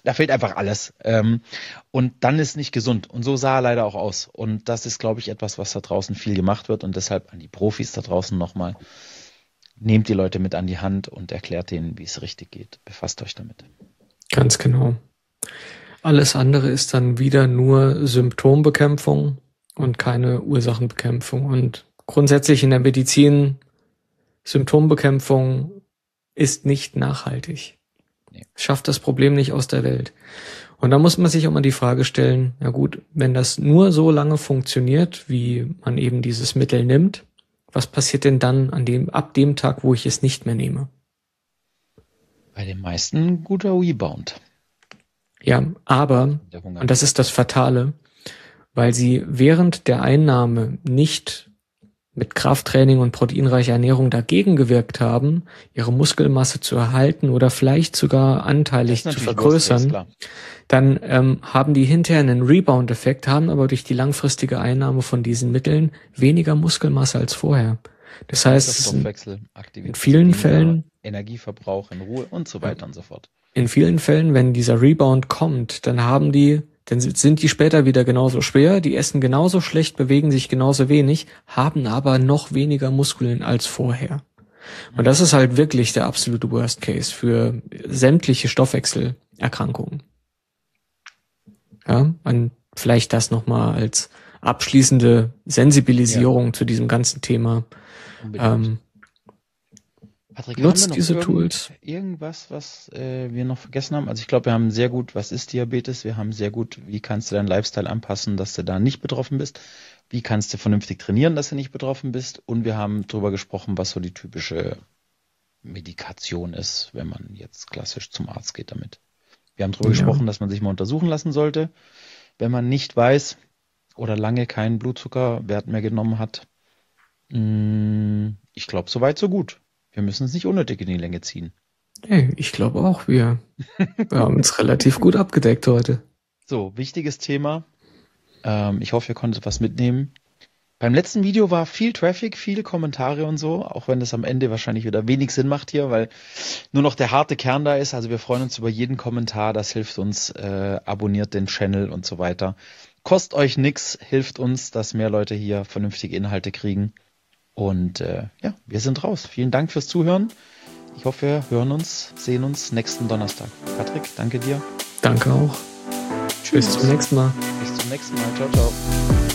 Da fehlt einfach alles. Und dann ist nicht gesund. Und so sah er leider auch aus. Und das ist, glaube ich, etwas, was da draußen viel gemacht wird. Und deshalb an die Profis da draußen nochmal, nehmt die Leute mit an die Hand und erklärt denen, wie es richtig geht. Befasst euch damit. Ganz genau. Alles andere ist dann wieder nur Symptombekämpfung und keine Ursachenbekämpfung. Und grundsätzlich in der Medizin, Symptombekämpfung ist nicht nachhaltig. Nee. Schafft das Problem nicht aus der Welt. Und da muss man sich auch mal die Frage stellen, na gut, wenn das nur so lange funktioniert, wie man eben dieses Mittel nimmt, was passiert denn dann ab dem Tag, wo ich es nicht mehr nehme? Bei den meisten ein guter Rebound. Ja, aber, und das ist das Fatale, weil sie während der Einnahme nicht mit Krafttraining und proteinreicher Ernährung dagegen gewirkt haben, ihre Muskelmasse zu erhalten oder vielleicht sogar anteilig zu vergrößern, dann haben die hinterher einen Rebound-Effekt, haben aber durch die langfristige Einnahme von diesen Mitteln weniger Muskelmasse als vorher. Das heißt, in vielen Fällen Energieverbrauch in Ruhe und so weiter und so fort. In vielen Fällen, wenn dieser Rebound kommt, dann sind die später wieder genauso schwer, die essen genauso schlecht, bewegen sich genauso wenig, haben aber noch weniger Muskeln als vorher. Und das ist halt wirklich der absolute Worst Case für sämtliche Stoffwechselerkrankungen. Ja, und vielleicht das nochmal als abschließende Sensibilisierung zu diesem ganzen Thema. Patrick, nutzt diese Tools. Irgendwas, was wir noch vergessen haben? Also ich glaube, wir haben sehr gut, was ist Diabetes? Wir haben sehr gut, wie kannst du deinen Lifestyle anpassen, dass du da nicht betroffen bist? Wie kannst du vernünftig trainieren, dass du nicht betroffen bist? Und wir haben darüber gesprochen, was so die typische Medikation ist, wenn man jetzt klassisch zum Arzt geht damit. Wir haben darüber gesprochen, dass man sich mal untersuchen lassen sollte, wenn man nicht weiß oder lange keinen Blutzuckerwert mehr genommen hat. Ich glaube, so weit, so gut. Wir müssen es nicht unnötig in die Länge ziehen. Hey, ich glaube auch, wir haben uns relativ gut abgedeckt heute. So, wichtiges Thema. Ich hoffe, ihr konntet was mitnehmen. Beim letzten Video war viel Traffic, viele Kommentare und so, auch wenn das am Ende wahrscheinlich wieder wenig Sinn macht hier, weil nur noch der harte Kern da ist. Also wir freuen uns über jeden Kommentar, das hilft uns. Abonniert den Channel und so weiter. Kostet euch nix, hilft uns, dass mehr Leute hier vernünftige Inhalte kriegen. Und wir sind raus. Vielen Dank fürs Zuhören. Ich hoffe, wir sehen uns nächsten Donnerstag. Patrick, danke dir. Danke auch. Tschüss. Bis zum nächsten Mal. Bis zum nächsten Mal. Ciao, ciao.